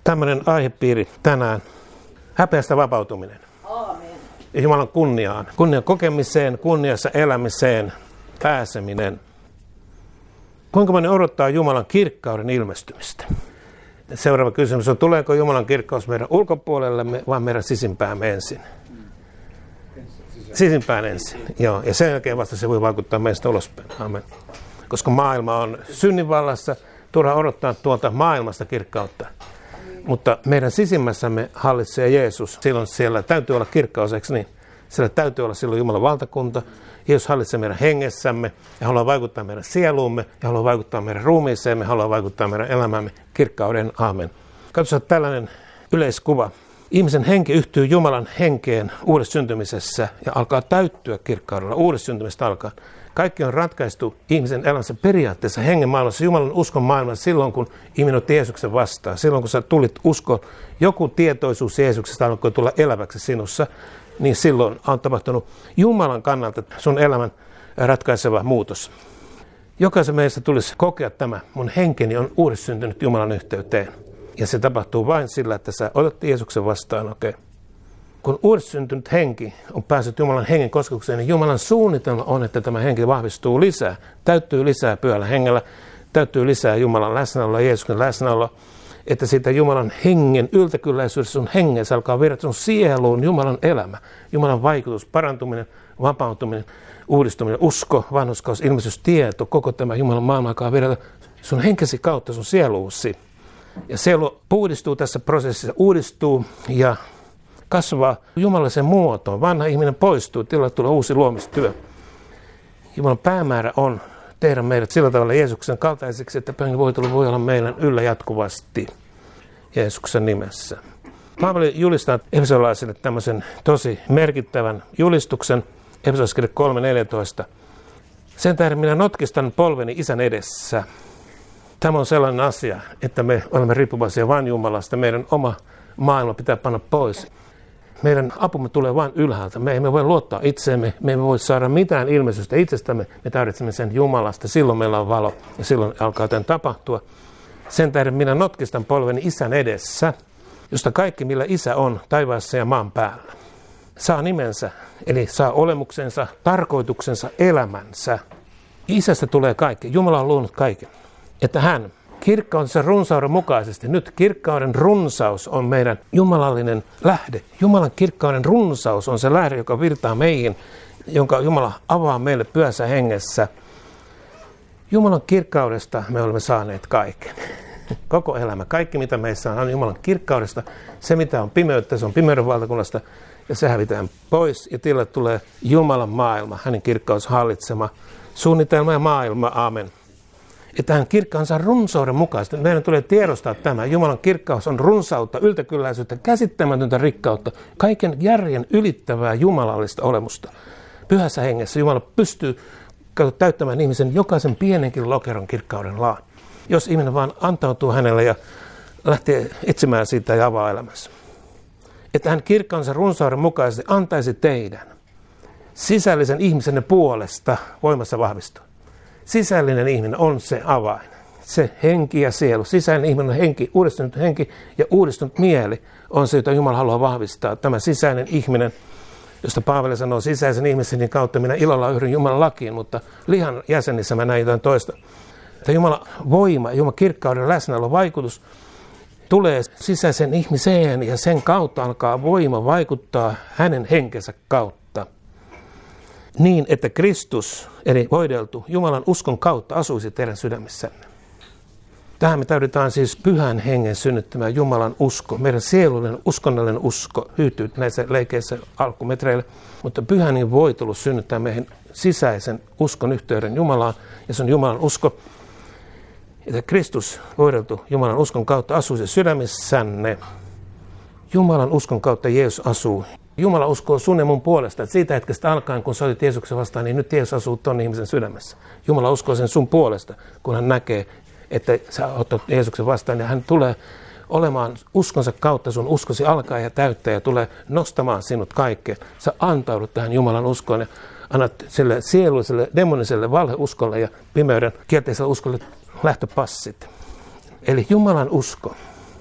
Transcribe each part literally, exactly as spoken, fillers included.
Tämmöinen aihepiiri tänään. Häpeästä vapautuminen. Aamen. Ja Jumalan kunniaan. Kunnian kokemiseen, kunniassa elämiseen, pääseminen. Kuinka moni odottaa Jumalan kirkkauden ilmestymistä? Seuraava kysymys on, tuleeko Jumalan kirkkaus meidän ulkopuolellemme vai meidän sisimpäämme ensin? Sisimpään ensin, joo. Ja sen jälkeen vasta se voi vaikuttaa meistä ulospäin. Amen. Koska maailma on synnin vallassa, turha odottaa tuolta maailmasta kirkkautta. Mutta meidän sisimmässämme hallitsee Jeesus. Silloin siellä täytyy olla kirkkaus, eikö niin? Siellä täytyy olla silloin Jumalan valtakunta. Jeesus hallitsee meidän hengessämme ja haluaa vaikuttaa meidän sieluumme ja haluaa vaikuttaa meidän ruumiiseemme, haluaa vaikuttaa meidän elämämme kirkkauden. Aamen. Katsotaan tällainen yleiskuva. Ihmisen henki yhtyy Jumalan henkeen uudessa syntymisessä ja alkaa täyttyä kirkkaudella. Uudessa syntymistä alkaa. Kaikki on ratkaistu ihmisen elämässä periaatteessa hengen maailmassa, Jumalan uskon maailmassa silloin, kun ihminen otti Jeesuksen vastaan. Silloin, kun sä tulit uskoon, joku tietoisuus Jeesuksesta alkoi tulla eläväksi sinussa, niin silloin on tapahtunut Jumalan kannalta sun elämän ratkaiseva muutos. Jokaisen meistä tulisi kokea tämä. Mun henkeni on uudessa syntynyt Jumalan yhteyteen. Ja se tapahtuu vain sillä, että sä otat Jeesuksen vastaan, okei. Okay. Kun uudessa syntynyt henki on päässyt Jumalan hengen kosketukseen, niin Jumalan suunnitelma on, että tämä henki vahvistuu lisää. Täyttyy lisää pyhällä hengellä, täyttyy lisää Jumalan läsnäoloa, Jeesuksen läsnäoloa. Että siitä Jumalan hengen yltäkylläisyydessä sun hengessä alkaa virrata sun sieluun Jumalan elämä. Jumalan vaikutus, parantuminen, vapautuminen, uudistuminen, usko, vanhurskaus, ilmestys, tieto, koko tämä Jumalan maailma alkaa virrata sun henkesi kautta sun sieluusi. Ja sielu puhdistuu tässä prosessissa, uudistuu ja kasvaa jumalallisen muotoon. Vanha ihminen poistuu, tilalle tulee uusi luomistyö. Jumalan päämäärä on tehdä meidät sillä tavalla Jeesuksen kaltaiseksi, että pyhän voitelu voi olla meidän yllä jatkuvasti Jeesuksen nimessä. Paavali julistaa efesolaisille tämmöisen tosi merkittävän julistuksen, Efesolaiskirje kolme neljätoista. Sen tähden minä notkistan polveni Isän edessä. Tämä on sellainen asia, että me olemme riippuvaisia vain Jumalasta. Meidän oma maailma pitää panna pois. Meidän apumme tulee vain ylhäältä. Me emme voi luottaa itseemme. Me emme voi saada mitään ilmeisystä itsestämme. Me tarvitsemme sen Jumalasta. Silloin meillä on valo ja silloin alkaa tämän tapahtua. Sen tähden minä notkistan polveni Isän edessä, josta kaikki millä Isä on taivaassa ja maan päällä saa nimensä, eli saa olemuksensa, tarkoituksensa, elämänsä. Isästä tulee kaikki. Jumala on luonut kaiken. Että hän kirkkautensa runsauden mukaisesti, nyt kirkkauden runsaus on meidän jumalallinen lähde. Jumalan kirkkauden runsaus on se lähde, joka virtaa meihin, jonka Jumala avaa meille pyhässä hengessä. Jumalan kirkkaudesta me olemme saaneet kaiken. Koko elämä, kaikki mitä meissä on, on Jumalan kirkkaudesta. Se mitä on pimeyttä, se on pimeyden valtakunnasta ja se hävitään pois. Ja tilalle tulee Jumalan maailma, hänen kirkkaus hallitsema suunnitelma ja maailma. Aamen. Että hän kirkkaansa runsauden mukaisesti. Meidän tulee tiedostaa tämä. Jumalan kirkkaus on runsautta, yltäkylläisyyttä, käsittämätöntä rikkautta, kaiken järjen ylittävää jumalallista olemusta. Pyhässä hengessä Jumala pystyy täyttämään ihmisen jokaisen pienenkin lokeron kirkkauden laan. Jos ihminen vaan antautuu hänelle ja lähtee etsimään siitä ja avaa elämässä. Että hän kirkkaansa runsauden mukaisesti antaisi teidän sisällisen ihmisenne puolesta voimassa vahvistua. Sisällinen ihminen on se avain. Se henki ja sielu. Sisäinen ihminen on henki, uudistunut henki ja uudistunut mieli on se, jota Jumala haluaa vahvistaa. Tämä sisäinen ihminen, josta Paavali sanoo sisäisen ihmisen kautta minä ilolla yhdyn Jumalan lakiin, mutta lihan jäsenissä mä näin jotain toista. Että Jumalan voima, Jumalan kirkkauden läsnäolo vaikutus tulee sisäisen ihmiseen ja sen kautta alkaa voima vaikuttaa hänen henkensä kautta. Niin, että Kristus, eli voideltu Jumalan uskon kautta asuisi teidän sydämissänne. Tähän me tarvitaan siis pyhän hengen synnyttämään Jumalan usko. Meidän sielullinen uskonnollinen usko hyytyy näissä leikeissä alkumetreillä, mutta pyhän hengen voitelu synnyttää meihin sisäisen uskon yhteyden Jumalaan, ja se on Jumalan usko. Että Kristus, voideltu Jumalan uskon kautta, asuisi sydämissänne. Jumalan uskon kautta Jeesus asuu. Jumala uskoo sun ja mun puolesta, että siitä hetkestä alkaen, kun sä olit Jeesuksen vastaan, niin nyt Jeesus asuu ton ihmisen sydämessä. Jumala uskoo sen sun puolesta, kun hän näkee, että sä otat Jeesuksen vastaan, ja hän tulee olemaan uskonsa kautta, sun uskosi alkaa ja täyttää, ja tulee nostamaan sinut kaikkeen. Sä antaudut tähän Jumalan uskoon, ja annat sille sieluiselle, demoniselle valheuskolle ja pimeyden kielteiselle uskolle lähtöpassit. Eli Jumalan usko.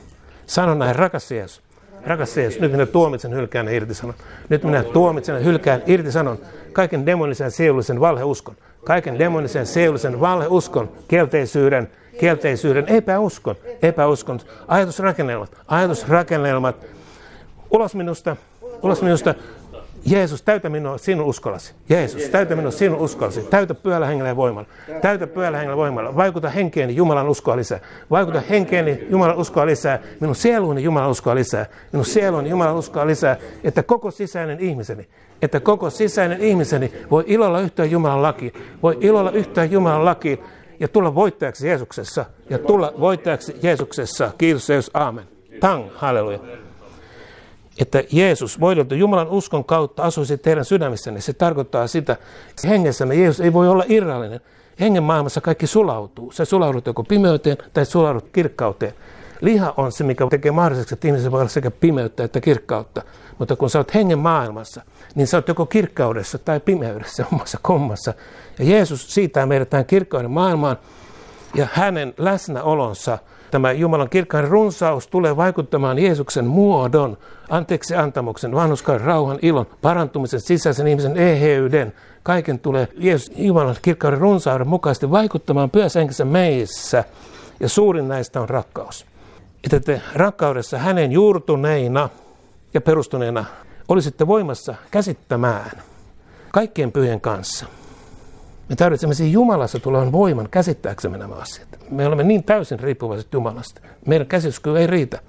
Sano näin, rakas Jeesus. Rakas Jeesus, nyt minä tuomitsen, hylkään ja irtisanon. Nyt minä tuomitsen ja hylkään, irtisanon kaiken demonisen, sielullisen valheuskon. Kaiken demonisen, sielullisen valheuskon, kielteisyyden, kielteisyyden, epäuskon, epäuskon, ajatusrakennelmat, ajatusrakennelmat. Ulos minusta, ulos minusta. Jeesus, täytä minua sinun uskollasi. Jeesus, täytä minua sinun uskollasi. Täytä Pyhällä Hengellä ja voimalla. Täytä Pyhällä Hengellä ja voimalla. Vaikuta henkeeni Jumalan uskoa lisää. Vaikuta henkeeni Jumalan uskoa lisää. Minun sieluuni Jumalan uskoa lisää. Minun sieluuni Jumalan uskoa lisää. Että koko sisäinen ihmiseni, että koko sisäinen ihmiseni voi ilolla yhtyä Jumalan lakiin. Voi ilolla yhtyä Jumalan lakiin ja tulla voittajaksi Jeesuksessa. Ja tulla voittajaksi Jeesuksessa. Kiitos Jeesus. Aamen. Tang. Halleluja. Että Jeesus voideltu Jumalan uskon kautta asuisi teidän sydämissänne. Se tarkoittaa sitä, että hengessämme Jeesus ei voi olla irrallinen. Hengen maailmassa kaikki sulautuu. Se sulaudut joko pimeyteen tai sulaudut kirkkauteen. Liha on se, mikä tekee mahdolliseksi, että ihmisellä voi olla sekä pimeyttä että kirkkautta. Mutta kun sä oot hengen maailmassa, niin sä oot joko kirkkaudessa tai pimeydessä omassa kommassa. Ja Jeesus siitää meidät tähän kirkkauden maailmaan ja hänen läsnäolonsa. Tämä Jumalan kirkkauden runsaus tulee vaikuttamaan Jeesuksen muodon, anteeksi antamuksen, vanhurskauden, rauhan, ilon, parantumisen, sisäisen ihmisen eheyden. Kaiken tulee Jeesus Jumalan kirkkauden runsauden mukaisesti vaikuttamaan Pyhässä Hengessä meissä. Ja suurin näistä on rakkaus. Että te rakkaudessa hänen juurtuneina ja perustuneena olisitte voimassa käsittämään kaikkien pyhien kanssa. Me tarvitsemme siinä Jumalassa tulevan voiman käsittääksemme nämä asiat. Me olemme niin täysin riippuvaiset Jumalasta. Meidän käsityskyky ei riitä.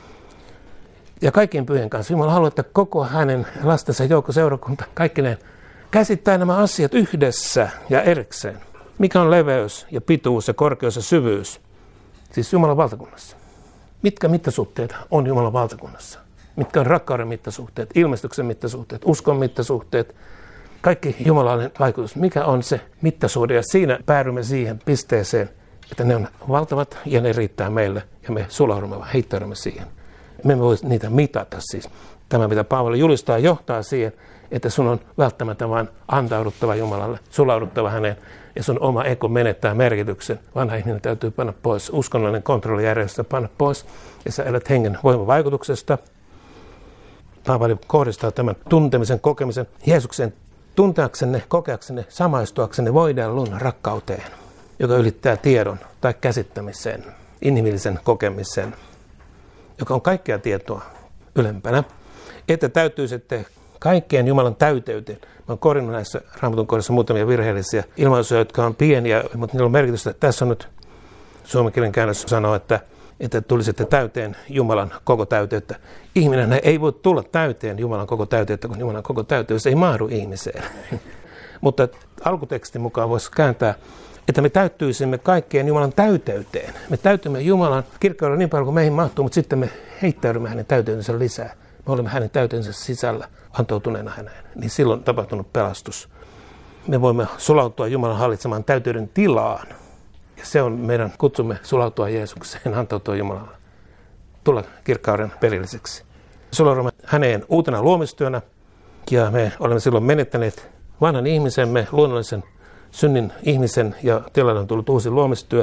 Ja kaikkien pyhien kanssa Jumala haluaa, että koko hänen lastensa joukko seurakunta, kaikki ne käsittää nämä asiat yhdessä ja erikseen. Mikä on leveys ja pituus ja korkeus ja syvyys? Siis Jumalan valtakunnassa. Mitkä mittasuhteet on Jumalan valtakunnassa? Mitkä on rakkauden mittasuhteet, ilmestyksen mittasuhteet, uskon mittasuhteet? Kaikki jumalainen vaikutus. Mikä on se mittasuhde? Ja siinä päädymme siihen pisteeseen, että ne on valtavat ja ne riittää meille. Ja me sulaudumme, heittäydymme siihen. Me emme voi niitä mitata siis. Tämä, mitä Paavali julistaa, johtaa siihen, että sun on välttämättä vain antauduttava Jumalalle, sulauduttava häneen. Ja sun oma ego menettää merkityksen. Vanha ihminen täytyy panna pois. Uskonnollinen kontrollijärjestö panna pois. Ja sä elät hengen voimavaikutuksesta. Paavali kohdistaa tämän tuntemisen, kokemisen Jeesuksen tunteaksenne, kokeaksenne, samaistuaksenne voidellun rakkauteen, joka ylittää tiedon tai käsittämisen, inhimillisen kokemisen, joka on kaikkea tietoa ylempänä, että täytyy sitten kaikkien Jumalan täyteyteen. Mä oon korjannut näissä Raamatun kohdissa muutamia virheellisiä ilmaisuja, jotka on pieniä, mutta niillä on merkitystä. Tässä on nyt suomenkielen käännös sanoo, että, että tulisitte täyteen Jumalan koko täyteyttä. Ihminen ei voi tulla täyteen Jumalan koko täyteyttä, kun Jumalan koko täyteys ei mahdu ihmiseen. Mutta alkutekstin mukaan voisi kääntää, että me täyttyisimme kaikkeen Jumalan täyteyteen. Me täytymme Jumalan kirkkaudella niin paljon kuin meihin mahtuu, mutta sitten me heittäydymme hänen täyteytensä lisää. Me olemme hänen täyteytensä sisällä antoutuneena häneen. Niin silloin on tapahtunut pelastus. Me voimme sulautua Jumalan hallitsemaan täyteyden tilaan. Ja se on meidän kutsumme sulautua Jeesukseen, antautua Jumalalle. Tulla kirkkauden perilliseksi. Sulaudumme häneen uutena luomistyönä. Ja me olemme silloin menettäneet vanhan ihmisemme, luonnollisen synnin ihmisen, ja tilalle on tullut uusi luomistyö.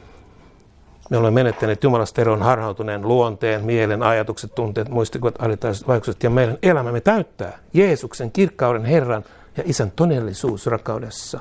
Me olemme menettäneet Jumalasta eroon harhautuneen luonteen, mielen, ajatukset, tunteet, muistikuvat, alitajuiset vaikutukset. Ja meidän elämämme täyttää Jeesuksen kirkkauden Herran ja Isän todellisuus rakkaudessa.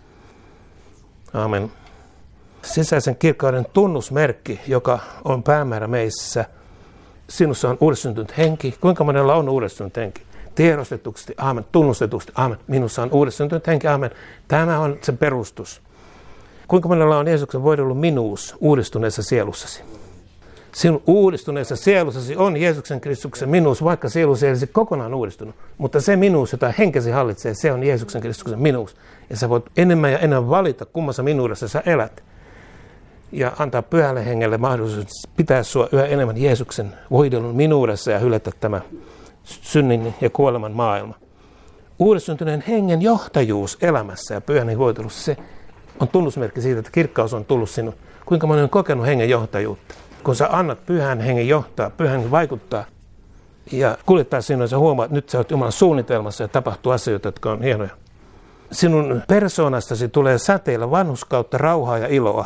Aamen. Sisäisen kirkkauden tunnusmerkki, joka on päämäärä meissä. Sinussa on uudestunut henki. Kuinka monella on uudestunut henki? Tiedostetusti, aamen, tunnustetusti, aamen. Minussa on uudestunut henki, aamen. Tämä on se perustus. Kuinka monella on Jeesuksen voidellut minuus uudistuneessa sielussasi? Sinun uudistuneessa sielussasi on Jeesuksen Kristuksen minuus, vaikka sielusi ei olisi kokonaan uudistunut. Mutta se minuus, jota henkesi hallitsee, se on Jeesuksen Kristuksen minuus. Ja sä voit enemmän ja enemmän valita, kummassa minuudessa sä elät. Ja antaa Pyhälle Hengelle mahdollisuus pitää sua yhä enemmän Jeesuksen voidellun minuudessa ja hylätä tämä synnin ja kuoleman maailma. Uudistuneen hengen johtajuus elämässä ja Pyhän Hengen voitelussa, se on tunnusmerkki siitä, että kirkkaus on tullut sinun. Kuinka moni on kokenut hengen johtajuutta? Kun sä annat Pyhän Hengen johtaa, Pyhän Hengen vaikuttaa ja kuljettaa sinua, sä huomaat, että nyt sä oot Jumalan suunnitelmassa ja tapahtuu asioita, jotka on hienoja. Sinun persoonastasi tulee säteillä vanhurskautta, rauhaa ja iloa.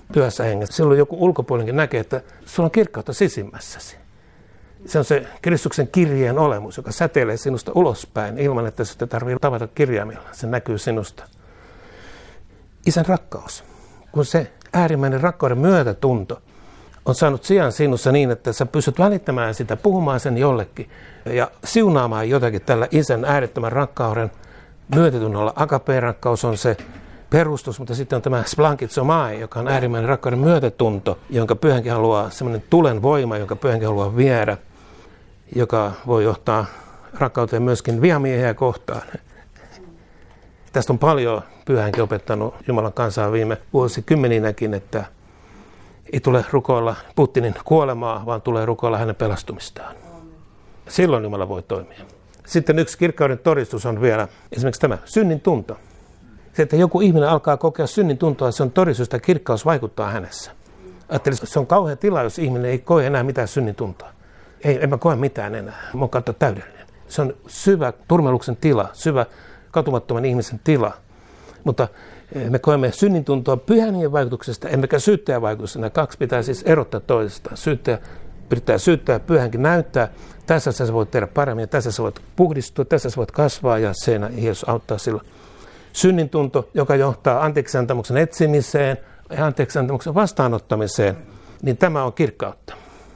pyhässä hengessä. Silloin joku ulkopuolinenkin näkee, että sulla on kirkkautta sisimmässäsi. Se on se Kristuksen kirjeen olemus, joka säteilee sinusta ulospäin ilman, että sitä tarvitsee tavata kirjaimilla. Se näkyy sinusta. Isän rakkaus, kun se äärimmäinen rakkauden myötätunto on saanut sijaan sinussa niin, että sä pystyt välittämään sitä, puhumaan sen jollekin ja siunaamaan jotakin tällä isän äärettömän rakkauden myötätunnolla. Agape-rakkaus on se perustus, mutta sitten on tämä splankitsomai, joka on äärimmäinen rakkauden myötätunto, jonka Pyhänkin haluaa, semmoinen tulen voima, jonka Pyhänkin haluaa viedä, joka voi johtaa rakkauteen myöskin vihamiehiä kohtaan. Tästä on paljon Pyhänkin opettanut Jumalan kansaa viime vuosikymmeninäkin, että ei tule rukoilla Putinin kuolemaa, vaan tulee rukoilla hänen pelastumistaan. Silloin Jumala voi toimia. Sitten yksi kirkkauden todistus on vielä esimerkiksi tämä synnin tunto. Se, että joku ihminen alkaa kokea synnin tuntoa, se on todistus, että kirkkaus vaikuttaa hänessä. Ajattelin, se on kauhea tila, jos ihminen ei koe enää mitään synnin tuntoa. Ei, en mä koe mitään enää. Mä oon kautta täydellinen. Se on syvä turmeluksen tila, syvä katumattoman ihmisen tila. Mutta me koemme synnin tuntoa pyhän vaikutuksesta, emmekä syyttäjän vaikutuksesta. Nämä kaksi pitää siis erottaa toisestaan. Syyttäjä pitää syyttää, pyhänkin näyttää. Tässä sä voit tehdä paremmin ja tässä sä voit puhdistua, tässä sä voit kasvaa ja sen Jeesus auttaa silloin. Synnin tunto, joka johtaa anteeksiantamuksen etsimiseen ja anteeksiantamuksen vastaanottamiseen, niin tämä on kirkkautta.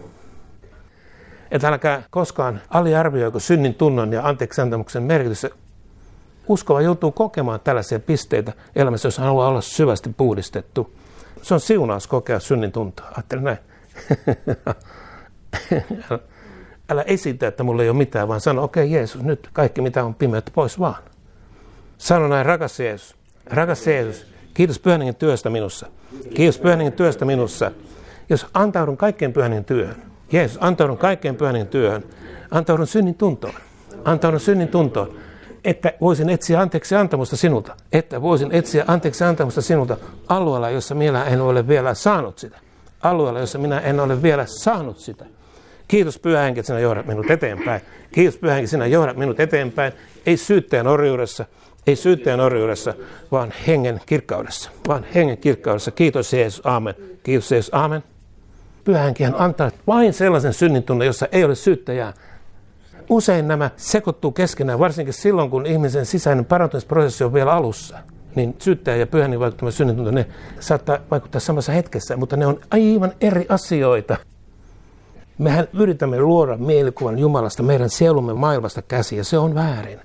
Että älkää koskaan aliarvioiko synnin tunnon ja anteeksiantamuksen merkitystä. Uskova joutuu kokemaan tällaisia pisteitä elämässä, jos haluaa olla syvästi puhdistettu. Se on siunaus kokea synnin tuntoa. Ajattelen näin. Älä esitä, että mulla ei ole mitään, vaan sano, okei okay, Jeesus, nyt kaikki mitä on pimeyttä pois vaan. Sano näin, rakas Jeesus, rakas Jeesus, kiitos Pyhän Hengen työstä minussa. Kiitos Pyhän Hengen työstä minussa. Jos antaudun kaikkeen Pyhän Hengen työhön, Jeesus, antaudun kaikkeen Pyhän Hengen työhön, antaudun synnin tuntoon, antaudun synnin tuntoon, että voisin etsiä anteeksi antamusta sinulta, että voisin etsiä anteeksi antamusta sinulta alueella, jossa minä en ole vielä saanut sitä. Alueella, jossa minä en ole vielä saanut sitä. Kiitos Pyhä Henki, että sinä johdat minut eteenpäin. Kiitos Pyhä Henki, sinä johdat minut eteenpäin. Ei syyttäjän orjuudessa, ei syyttäjän orjuudessa, vaan hengen kirkkaudessa. Vaan hengen kirkkaudessa. Kiitos Jeesus, aamen. Kiitos Jeesus, aamen. Pyhä Henki hän antaa vain sellaisen synnintunnon, jossa ei ole syyttäjää. Usein nämä sekoittuu keskenään, varsinkin silloin, kun ihmisen sisäinen parantumisprosessi on vielä alussa. Niin syyttäjä ja Pyhän Hengen vaikuttama synnintunto, ne saattaa vaikuttaa samassa hetkessä, mutta ne on aivan eri asioita. Mehän yritämme luoda mielikuvan Jumalasta meidän sielumme maailmasta käsin, ja se on väärin.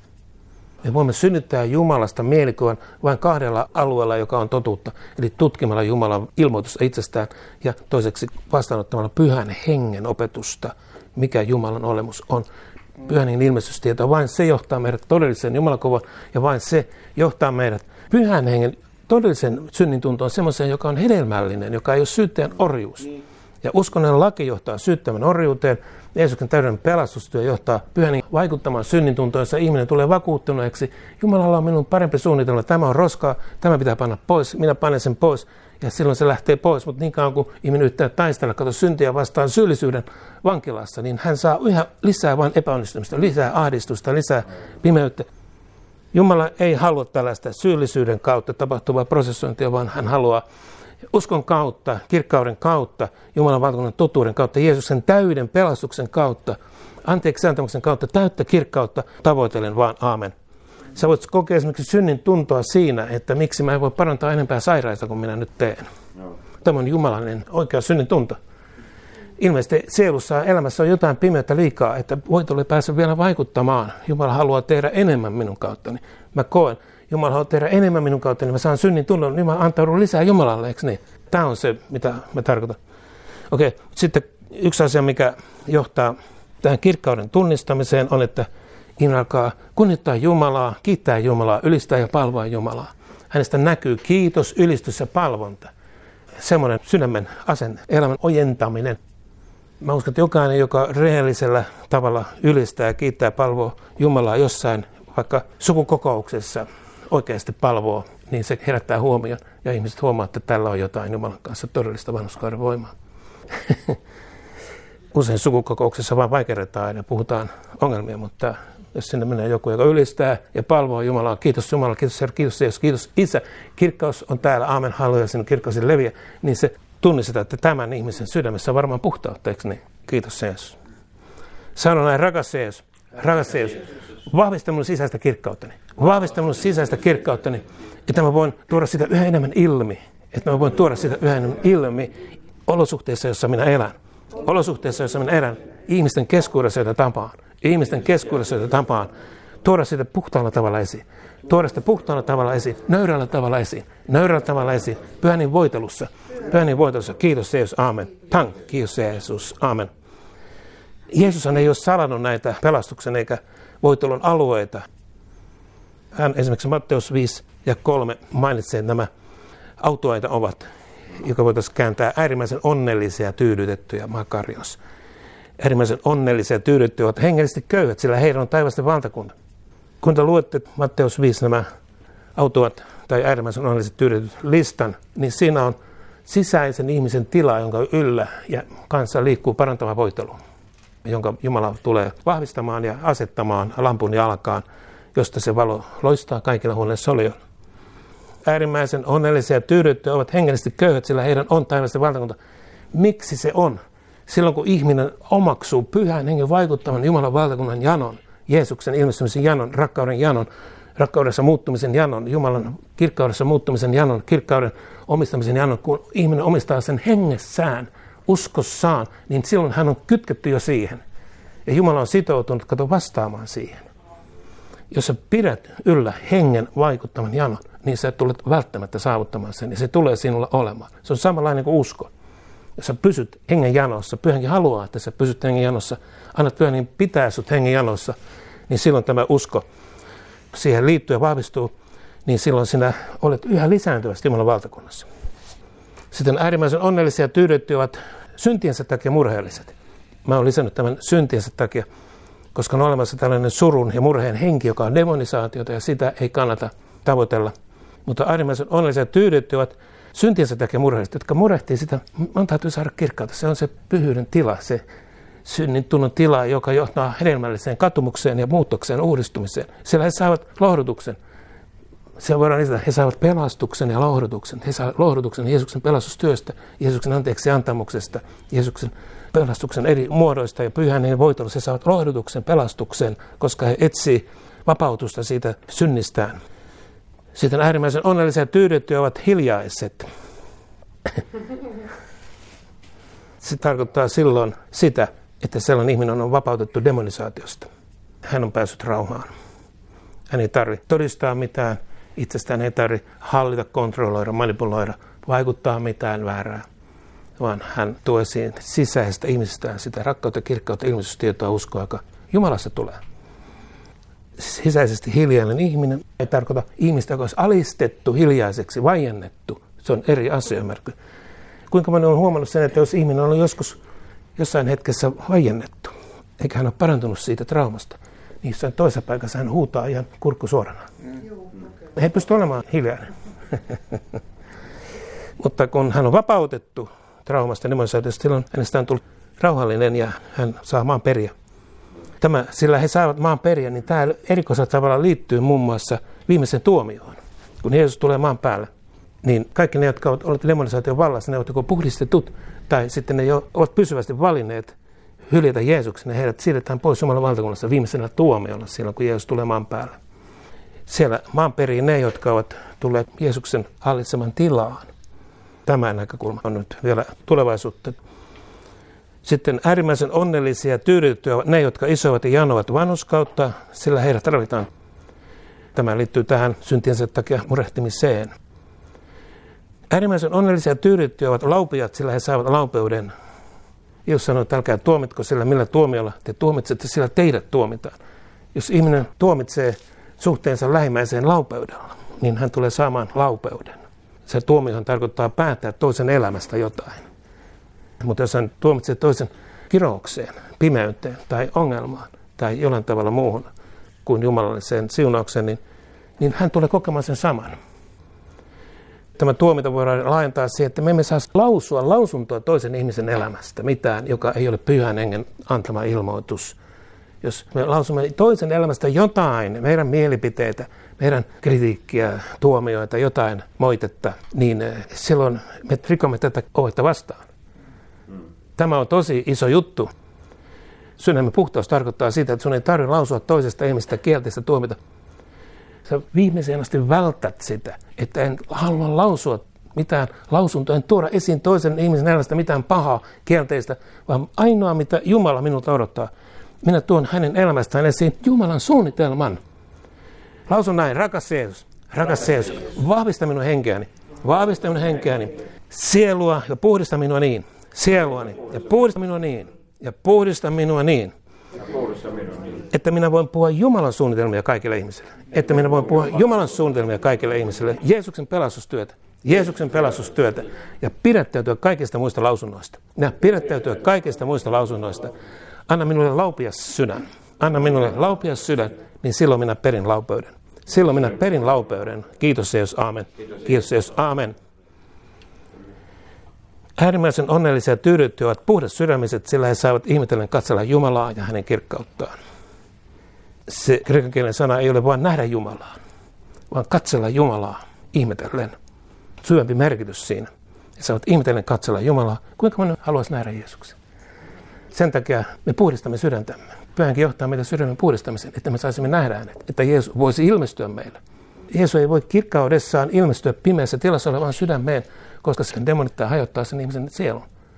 Me voimme synnyttää Jumalasta mielikuvan vain kahdella alueella, joka on totuutta, eli tutkimalla Jumalan ilmoitusta itsestään ja toiseksi vastaanottamalla Pyhän Hengen opetusta, mikä Jumalan olemus on. Pyhän Hengen ilmestystieto, vain se johtaa meidät todelliseen Jumalakuvaan, ja vain se johtaa meidät Pyhän Hengen todellisen synnintuntoon semmoiseen, joka on hedelmällinen, joka ei ole syyttäjän orjuus. Ja uskonnon laki johtaa syyttämän orjuuteen. Jeesuksen täydellinen pelastustyö johtaa Pyhän Hengen vaikuttamaan synnintuntoon, jossa ihminen tulee vakuuttuneeksi. Jumalalla on minun parempi suunnitelma. Tämä on roskaa, tämä pitää panna pois, minä panen sen pois. Ja silloin se lähtee pois, mutta niin kauan kuin ihminen yrittää taistella, katso syntiä vastaan syyllisyyden vankilassa, niin hän saa yhä lisää vain epäonnistumista, lisää ahdistusta, lisää pimeyttä. Jumala ei halua tällaista syyllisyyden kautta tapahtuvaa prosessointia, vaan hän haluaa uskon kautta, kirkkauden kautta, Jumalan valtakunnan totuuden kautta, Jeesuksen täyden pelastuksen kautta, anteeksi antamuksen kautta, täyttä kirkkautta tavoitellen vaan, aamen. Sä voit kokea esimerkiksi synnin tuntoa siinä, että miksi mä en voi parantaa enempää sairaista kuin minä nyt teen. Tämä on jumalainen oikea synnin tunto. Ilmeisesti sielussa ja elämässä on jotain pimeyttä liikaa, että voit ole pääse vielä vaikuttamaan. Jumala haluaa tehdä enemmän minun kauttani. Mä koen, Jumala haluaa tehdä enemmän minun kauttani, mä saan synnin tunnon, niin mä antaudun lisää Jumalalle, eikö niin? Tämä on se, mitä mä tarkoitan. Okei, sitten yksi asia, mikä johtaa tähän kirkkauden tunnistamiseen, on, että ihminen alkaa kunnioittaa Jumalaa, kiittää Jumalaa, ylistää ja palvoa Jumalaa. Hänestä näkyy kiitos, ylistys ja palvonta. Semmoinen sydämen asenne, elämän ojentaminen. Mä uskon, että jokainen, joka rehellisellä tavalla ylistää ja kiittää ja palvoo Jumalaa jossain, vaikka sukukokouksessa oikeasti palvoo, niin se herättää huomion ja ihmiset huomaa, että tällä on jotain Jumalan kanssa todellista vanhurskauden voimaa. Usein sukukokouksessa vaan vaikerretaan ja puhutaan ongelmia, mutta jos sinne menee joku, joka ylistää ja palvoo Jumalaa. Kiitos Jumala, kiitos Herra, kiitos Jeesus, kiitos Isä. Kirkkaus on täällä, aamen, halleluja, sinun kirkkaus leviä. Niin se tunnistetaan, että tämän ihmisen sydämessä on varmaan puhtautta, eikö niin? Kiitos Jeesus. Sano näin, rakas Jeesus, rakas Jeesus, vahvista minun sisäistä kirkkauttani. Vahvista minun sisäistä kirkkauttani, että mä voin tuoda sitä yhä enemmän ilmi. Että mä voin tuoda sitä yhä enemmän ilmi olosuhteissa, jossa minä elän. Olosuhteissa, jossa minä elän. Ihmisten keskuudessa, joita tapaan. Ihmisten keskuudessa, joita tapaan. Tuoda sitä puhtaalla tavalla esiin. Tuoda sitä puhtaalla tavalla esiin. Nöyrällä tavalla esiin. Nöyrällä tavalla esiin. Pyhänin voitelussa. Pyhänin voitelussa. Kiitos Jeesus. Aamen. Tang. Kiitos Jeesus. Aamen. Jeesushan ei ole salannut näitä pelastuksen eikä voitelun alueita. Hän esimerkiksi Matteus viisi ja kolme mainitsee, että nämä autuaita ovat, joka voitaisiin kääntää äärimmäisen onnellisia, tyydytettyjä, makarios. Äärimmäisen onnellisia, tyydytettyjä ovat hengellisesti köyhät, sillä heidän on taivasten valtakunta. Kun te luette Matteus viisi nämä autuat tai äärimmäisen onnelliset, tyydytetyt listan, niin siinä on sisäisen ihmisen tila, jonka yllä ja kanssa liikkuu parantava voitelu, jonka Jumala tulee vahvistamaan ja asettamaan lampun jalkaan, josta se valo loistaa kaikilla huoneen solioilla. Äärimmäisen onnellisia ja tyydyttyjä ovat hengellisesti köyhät, sillä heidän on taivasten valtakunta. Miksi se on? Silloin kun ihminen omaksuu pyhän hengen vaikuttavan Jumalan valtakunnan janon, Jeesuksen ilmestymisen janon, rakkauden janon, rakkaudessa muuttumisen janon, Jumalan kirkkaudessa muuttumisen janon, kirkkauden omistamisen janon, kun ihminen omistaa sen hengessään, uskossaan, niin silloin hän on kytketty jo siihen. Ja Jumala on sitoutunut, kato, vastaamaan siihen. Jos sä pidät yllä hengen vaikuttavan janon, niin sä tulet välttämättä saavuttamaan sen, ja se tulee sinulla olemaan. Se on samanlainen kuin usko. Jos sä pysyt hengen janossa, Pyhänkin haluaa, että sä pysyt hengen janossa, annat Pyhän niin pitää sut hengen janossa, niin silloin tämä usko siihen liittyy ja vahvistuu, niin silloin sinä olet yhä lisääntyvästi Jumalan valtakunnassa. Sitten äärimmäisen onnellisia ja tyydyttyjä ovat syntiensä takia murheelliset. Mä oon lisännyt tämän syntiensä takia, koska on olemassa tällainen surun ja murheen henki, joka on demonisaatiota, ja sitä ei kannata tavoitella. Mutta äärimmäisen onnellisia ja tyydyttyjä ovat syntiensä takia murheelliset, jotka murehtii sitä. Man täytyy saada kirkkautta. Se on se pyhyyden tila, se synnin tunnon tila, joka johtaa hedelmälliseen katumukseen ja muutokseen, uudistumiseen. Siellä he saavat lohdutuksen. Siellä voidaan lisätä, he saavat pelastuksen ja lohdutuksen. He saavat lohdutuksen Jeesuksen pelastustyöstä, Jeesuksen anteeksi antamuksesta, Jeesuksen pelastuksen eri muodoista ja pyhän hengen voitelussa. He saavat lohdutuksen, pelastuksen, koska he etsii vapautusta siitä synnistään. Sitten äärimmäisen onnellisia ja tyydyttyjä ovat hiljaiset. Se tarkoittaa silloin sitä, että sellainen ihminen on vapautettu demonisaatiosta. Hän on päässyt rauhaan. Hän ei tarvitse todistaa mitään, itsestään ei tarvitse hallita, kontrolloida, manipuloida, vaikuttaa mitään väärää, vaan hän tuo esiin sisäisestä ihmisestään sitä rakkautta, kirkkautta, ilmestystietoa, uskoa, joka Jumalasta tulee. Sisäisesti hiljainen ihminen ei tarkoita ihmistä, joka olisi alistettu hiljaiseksi, vaiennettu. Se on eri asia. Kuinka moni on huomannut sen, että jos ihminen on joskus jossain hetkessä vaiennettu, eikä hän ole parantunut siitä traumasta, niin jossain toisessa paikassa hän huutaa ihan kurkku suorana. He ei pysty olemaan hiljainen. Mutta kun hän on vapautettu traumasta, demonisaatiosta, silloin hänestä on tullut rauhallinen ja hän saa maan periä. Tämä, sillä he saavat maan periä, niin tämä erikoisella tavalla liittyy muun muassa viimeisen tuomioon. Kun Jeesus tulee maan päälle, niin kaikki ne, jotka ovat demonisaation vallassa, ne ovat joko puhdistetut, tai sitten ne jo ovat pysyvästi valinneet hyljätä Jeesuksen, ja heidät siirretään pois Jumalan valtakunnassa viimeisenä tuomiolla silloin, kun Jeesus tulee maan päälle. Siellä maan perii ne, jotka ovat tulleet Jeesuksen hallitseman tilaan. Tämä näkökulma on nyt vielä tulevaisuutta. Sitten äärimmäisen onnellisia ja tyydyttyjä ovat ne, jotka isoivat ja janovat vanhurskautta, sillä heidät tarvitaan. Tämä liittyy tähän syntiensä takia murehtimiseen. Äärimmäisen onnellisia ja tyydyttyjä ovat laupiat, sillä he saavat laupeuden. Jeesus sanoi, että älkää tuomitko sillä, millä tuomiolla te tuomitsette, sillä teidät tuomitaan. Jos ihminen tuomitsee suhteensa lähimmäiseen laupeudella, niin hän tulee saamaan laupeuden. Se tuomiohan tarkoittaa päättää toisen elämästä jotain. Mutta jos hän tuomitsee toisen kiroukseen, pimeyteen tai ongelmaan tai jollain tavalla muuhun kuin jumalalliseen siunaukseen, niin, niin hän tulee kokemaan sen saman. Tämä tuomita voidaan laajentaa siihen, että me emme saa lausua lausuntoa toisen ihmisen elämästä, mitään, joka ei ole pyhän hengen antama ilmoitus, Jos me lausumme toisen elämästä jotain, meidän mielipiteitä, meidän kritiikkiä, tuomioita, jotain moitetta, niin silloin me rikomme tätä ohjetta vastaan. Tämä on tosi iso juttu. Sydämen puhtaus tarkoittaa sitä, että sun ei tarvitse lausua toisesta ihmistä kielteistä tuomita. Sä viimeiseen asti vältät sitä, että en halua lausua mitään lausuntoa, en tuoda esiin toisen ihmisen elämästä mitään pahaa, kielteistä, vaan ainoa, mitä Jumala minulta odottaa, minä tuon hänen elämästään esiin Jumalan suunnitelman. Lausun näin, rakas Jeesus, rakas Jeesus, vahvista minun henkeäni, vahvista minun henkeäni, sielua ja puhdista minua niin, sieluani ja puhdista minua niin, ja puhdista minua niin, että minä voin puhua Jumalan suunnitelmia kaikille ihmisille, että minä voin puhua Jumalan suunnitelmia kaikille ihmisille, Jeesuksen pelastustyötä, Jeesuksen pelastustyötä ja pidättäytyä kaikista muista lausunnoista. Ja pidättäytyä kaikista muista lausunnoista. Anna minulle laupias sydän. Anna minulle laupias sydän, niin silloin minä perin laupeuden. Silloin minä perin laupeuden. Kiitos Jeesus, aamen. Kiitos Jeesus, aamen. Äärimmäisen onnellisia ja tyydyttyjä ovat puhdas sydämiset, sillä he saavat ihmetellen katsella Jumalaa ja hänen kirkkauttaan. Se kreikankielinen sana ei ole vain nähdä Jumalaa, vaan katsella Jumalaa ihmetellen. Syvempi merkitys siinä. He saavat ihmetellen katsella Jumalaa, kuinka moni haluaisi nähdä Jeesuksen. Sen takia me puhdistamme sydäntämme. Pyhänkin johtaa meitä sydämen puhdistamiseen, että me saisimme nähdä hänet, että Jeesus voisi ilmestyä meille. Jeesus ei voi kirkkaudessaan ilmestyä pimeässä tilassa olevaan sydämeen, koska sen demonittaa hajottaa sen ihmisen sielun.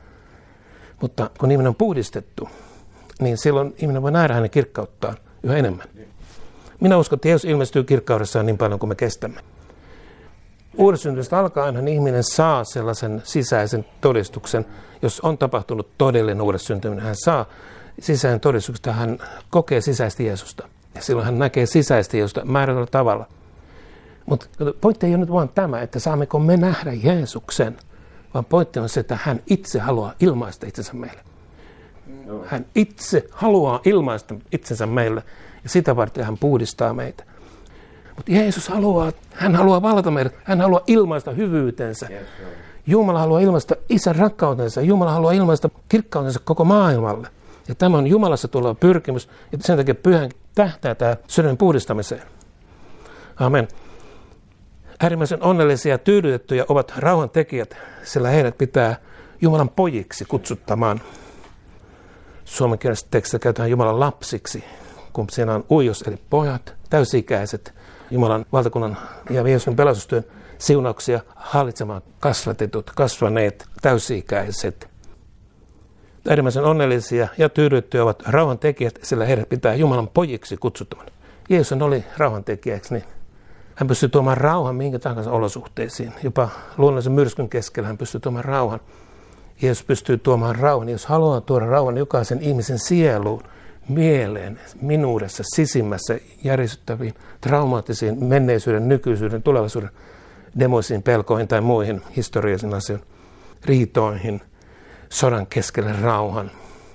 Mutta kun ihminen on puhdistettu, niin silloin ihminen voi nähdä hänen kirkkauttaan yhä enemmän. Minä uskon, että Jeesus ilmestyy kirkkaudessaan niin paljon kuin me kestämme. Uudessyntymisestä alkaenhan ihminen saa sellaisen sisäisen todistuksen, jos on tapahtunut todellinen uudessyntyminen. Hän saa sisäisen todistuksen, hän kokee sisäisesti Jeesusta. Ja silloin hän näkee sisäisesti Jeesusta määrätyllä tavalla. Mutta pointti ei ole nyt vaan tämä, että saammeko me nähdä Jeesuksen, vaan pointti on se, että hän itse haluaa ilmaista itsensä meille. Hän itse haluaa ilmaista itsensä meille ja sitä varten hän puhdistaa meitä. Mutta Jeesus haluaa, hän haluaa valata meidät, hän haluaa ilmaista hyvyytensä. Jumala haluaa ilmaista isän rakkautensa, Jumala haluaa ilmaista kirkkautensa koko maailmalle. Ja tämä on Jumalassa tuleva pyrkimys, ja sen takia pyhän tähtää tämä sydämen puhdistamiseen. Amen. Äärimmäisen onnellisia ja tyydytettyjä ovat rauhantekijät, sillä heidät pitää Jumalan pojiksi kutsuttamaan. Suomenkielisessä tekstissä käytetään Jumalan lapsiksi, kun siinä on uijos, eli pojat, täysi-ikäiset, Jumalan valtakunnan ja Jeesuksen pelastustyön siunauksia hallitsemaan kasvatetut, kasvaneet, täysi-ikäiset. Äärimmäisen onnellisia ja tyydytettyjä ovat rauhantekijät, sillä heidät pitää Jumalan pojiksi kutsuttamaan. Jeesus oli rauhantekijä, eikö niin? Hän pystyy tuomaan rauhan minkä tahansa olosuhteisiin. Jopa luonnollisen myrskyn keskellä hän pystyy tuomaan rauhan. Jeesus pystyy tuomaan rauhan. Jos haluaa tuoda rauhan jokaisen ihmisen sieluun, mieleen, minuudessa, sisimmässä, järisyttäviin, traumaattisiin, menneisyyden, nykyisyyden, tulevaisuuden, demoisiin pelkoihin tai muihin historiallisiin asioihin, riitoihin, sodan keskelle rauhan.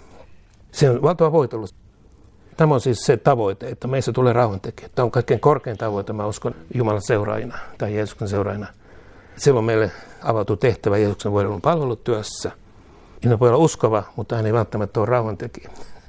Se on valtava voitelu. Tämä on siis se tavoite, että meistä tulee rauhantekijä. Tämä on kaikkein korkein tavoite, mä uskon, Jumalan seuraajina tai Jeesuksen seuraajina. Silloin meille avautuu tehtävä Jeesuksen voidelun palvelutyössä. Ihminen voi olla uskova, mutta hän ei välttämättä ole rauhantekijä.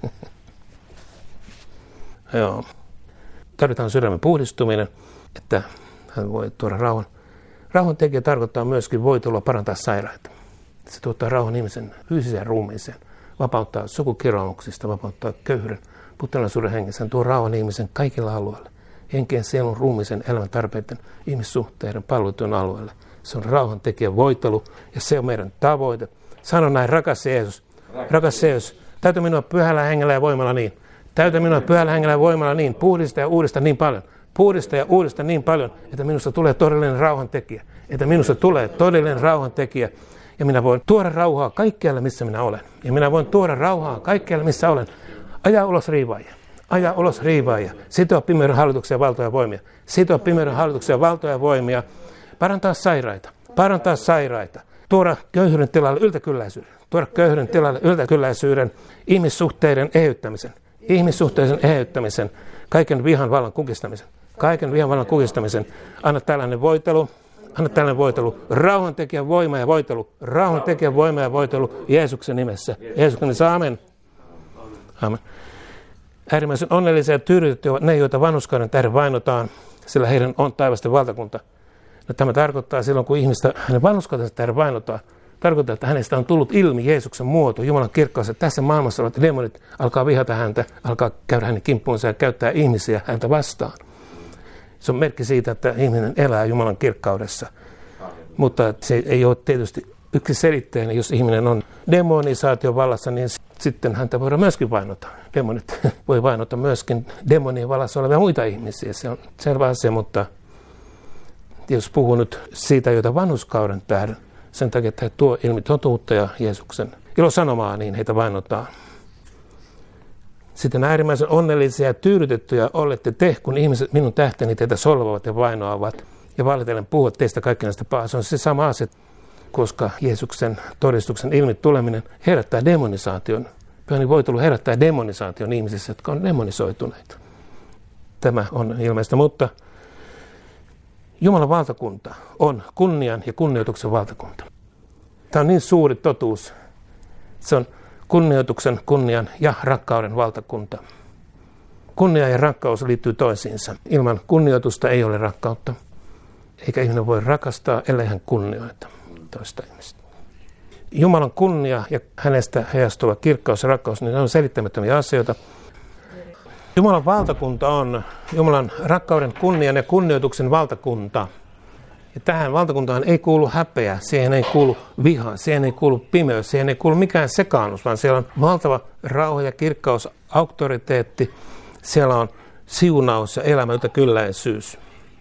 Joo. Tarvitaan sydämen puhdistuminen, että hän voi tuoda rauhan. Rauhantekijä tarkoittaa myöskin voitelua parantaa sairaita. Se tuottaa rauhan ihmisen fyysiseen ruumiiseen, vapauttaa sukukirouksista, vapauttaa köyhyyden, puutteellisuuden hengessä. Hän tuo rauhan ihmisen kaikilla alueilla. Henkeen, sielun, ruumiisen, elämän tarpeiden, ihmissuhteiden, palvelutyön alueelle. Se on rauhantekijän voitelu ja se on meidän tavoite. Sano näin, rakas Jeesus, rakas Jeesus, täytä minua pyhällä hengellä ja voimalla niin. Täytä minua pyhällä hengellä ja voimalla niin. Puhdista ja uudista niin paljon. Puhdista ja uudista niin paljon, että minusta tulee todellinen rauhantekijä. Että minusta tulee todellinen rauhantekijä. Ja minä voin tuoda rauhaa kaikkialle, missä minä olen. Ja minä voin tuoda rauhaa kaikkialle, missä olen. Ajaa ulos riivaajia. Ajaa ulos riivaajia. Sitoa pimeyden hallituksia, valtoja ja voimia. Sitoa pimeyden hallituksia, valtoja ja voimia. Parantaa sairaita. Parantaa sairaita. Tuoda köyhyyden tilalle yltäkylläisyyden. Tuoda köyhyyden tilalle yltäkylläisyyden. Ihmissuhteiden eheyttämisen. Ihmissuhteiden eheyttämisen. Kaiken vihan vallan kukistamisen. Kaiken vihan vallan kukistamisen. Anna tällainen voitelu. Anna tällainen voitelu. Rauhantekijän voima ja voitelu. Rauhantekijän voima ja voitelu Jeesuksen nimessä. Jeesuksen nimessä. Amen. Amen. Äärimmäisen onnellisia ja tyydytettyjä ovat ne, joita vanhurskauden tähden vainotaan, sillä heidän on taivasten valtakunta. No, tämä tarkoittaa silloin, kun ihmistä hänen vanhurskautensa tähden vainotaan, tarkoittaa, että hänestä on tullut ilmi Jeesuksen muoto, Jumalan kirkkaus, että tässä maailmassa olevat demonit alkaa vihata häntä, alkaa käydä hänen kimppuunsa ja käyttää ihmisiä häntä vastaan. Se on merkki siitä, että ihminen elää Jumalan kirkkaudessa. Mutta se ei ole tietysti yksiselitteinen. Jos ihminen on demonisaation vallassa, niin sitten häntä voidaan myöskin vainota. Demonit voi vainota myöskin demonien vallassa olevia muita ihmisiä. Se on selvä asia, mutta jos puhuu nyt siitä, joita vanhurskauden tähden, sen takia, että he tuo ilmi totuutta ja Jeesuksen ilosanomaa, niin heitä vainotaan. Sitten äärimmäisen onnellisia ja tyydytettyjä olette te, kun ihmiset minun tähteni teitä solvaavat ja vainoavat ja valitellen puhuvat teistä kaikkinaista pahaa. Se on se sama asia, koska Jeesuksen todistuksen ilmi tuleminen herättää demonisaation. Pyhäni voitelu herättää demonisaation ihmisissä, jotka on demonisoituneita. Tämä on ilmeistä, mutta Jumalan valtakunta on kunnian ja kunnioituksen valtakunta. Tämä on niin suuri totuus. Se on kunnioituksen, kunnian ja rakkauden valtakunta. Kunnia ja rakkaus liittyy toisiinsa. Ilman kunnioitusta ei ole rakkautta, eikä ihminen voi rakastaa, ellei hän kunnioita toista ihmistä. Jumalan kunnia ja hänestä heijastuva kirkkaus ja rakkaus, niin ne on selittämättömiä asioita. Jumalan valtakunta on Jumalan rakkauden, kunnian ja kunnioituksen valtakunta. Ja tähän valtakuntaan ei kuulu häpeä, siihen ei kuulu viha, siihen ei kuulu pimeys, siihen ei kuulu mikään sekaannus, vaan siellä on valtava rauha ja kirkkaus, auktoriteetti. Siellä on siunaus ja elämä, yltäkylläisyys.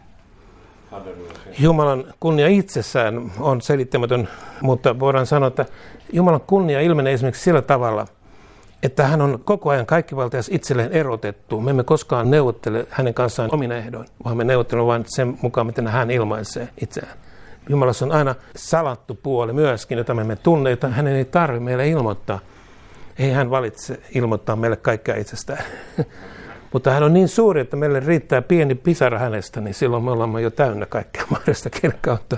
Jumalan kunnia itsessään on selittämätön, mutta voidaan sanoa, että Jumalan kunnia ilmenee esimerkiksi sillä tavalla, että hän on koko ajan kaikkivaltias itselleen erotettu. Me emme koskaan neuvottele hänen kanssaan omin ehdoin, vaan me neuvottelemme vain sen mukaan, miten hän ilmaisee itseään. Jumalassa on aina salattu puoli myöskin, jota me emme tunne, jota hänen ei tarvitse meille ilmoittaa. Ei hän valitse ilmoittaa meille kaikkea itsestään. Mutta hän on niin suuri, että meille riittää pieni pisara hänestä, niin silloin me olemme jo täynnä kaikkea mahdollista kirkkautta.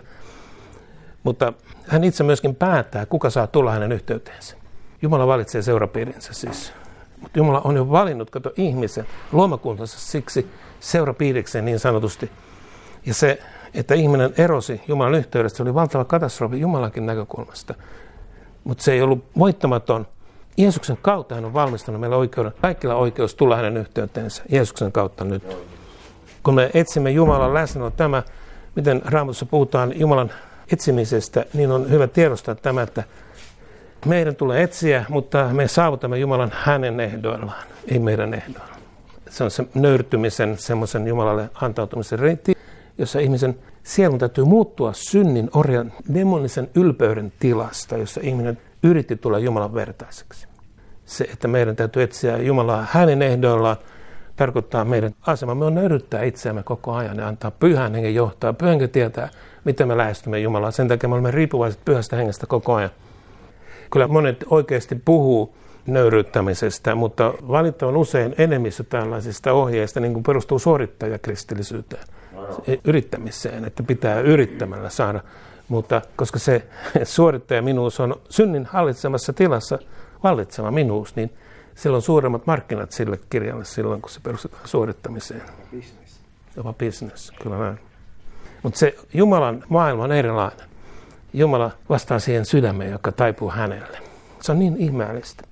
Mutta hän itse myöskin päättää, kuka saa tulla hänen yhteyteensä. Jumala valitsee seurapiirinsä siis. Mutta Jumala on jo valinnut, kato, ihmisen, luomakuntansa siksi seurapiirikseen niin sanotusti. Ja se, että ihminen erosi Jumalan yhteydestä, se oli valtava katastrofi Jumalankin näkökulmasta. Mutta se ei ollut voittamaton. Jeesuksen kautta hän on valmistanut meille oikeuden. Kaikilla oikeus tulla hänen yhteyteensä. Jeesuksen kautta nyt. Kun me etsimme Jumalan läsnäolo, tämä, miten Raamatussa puhutaan Jumalan etsimisestä, niin on hyvä tiedostaa tämä, että meidän tulee etsiä, mutta me saavutamme Jumalan hänen ehdoillaan, ei meidän ehdoilla. Se on se nöyrtymisen, semmoisen Jumalalle antautumisen reitti, jossa ihmisen sielun täytyy muuttua synnin, orjan, demonisen ylpeyden tilasta, jossa ihminen yritti tulla Jumalan vertaiseksi. Se, että meidän täytyy etsiä Jumalaa hänen ehdoillaan, tarkoittaa meidän asemamme on nöyryttää itseämme koko ajan ja antaa pyhän hengen johtaa. Pyhän hengen tietää, miten me lähestymme Jumalaa. Sen takia me olemme riippuvaiset pyhästä hengestä koko ajan. Kyllä monet oikeasti puhuu nöyryyttämisestä, mutta valittavan usein enemmistö tällaisista ohjeista niin kuin perustuu suorittajakristillisyyteen, yrittämiseen, että pitää yrittämällä saada. Mutta koska se suorittajaminuus on synnin hallitsemassa tilassa vallitseva minuus, niin silloin suuremmat markkinat sille kirjalle silloin, kun se perustetaan suorittamiseen. Business. Jopa business, kyllä näin. Mutta se Jumalan maailma on erilainen. Jumala vastaa siihen sydämeen, joka taipuu hänelle. Se on niin ihmeellistä.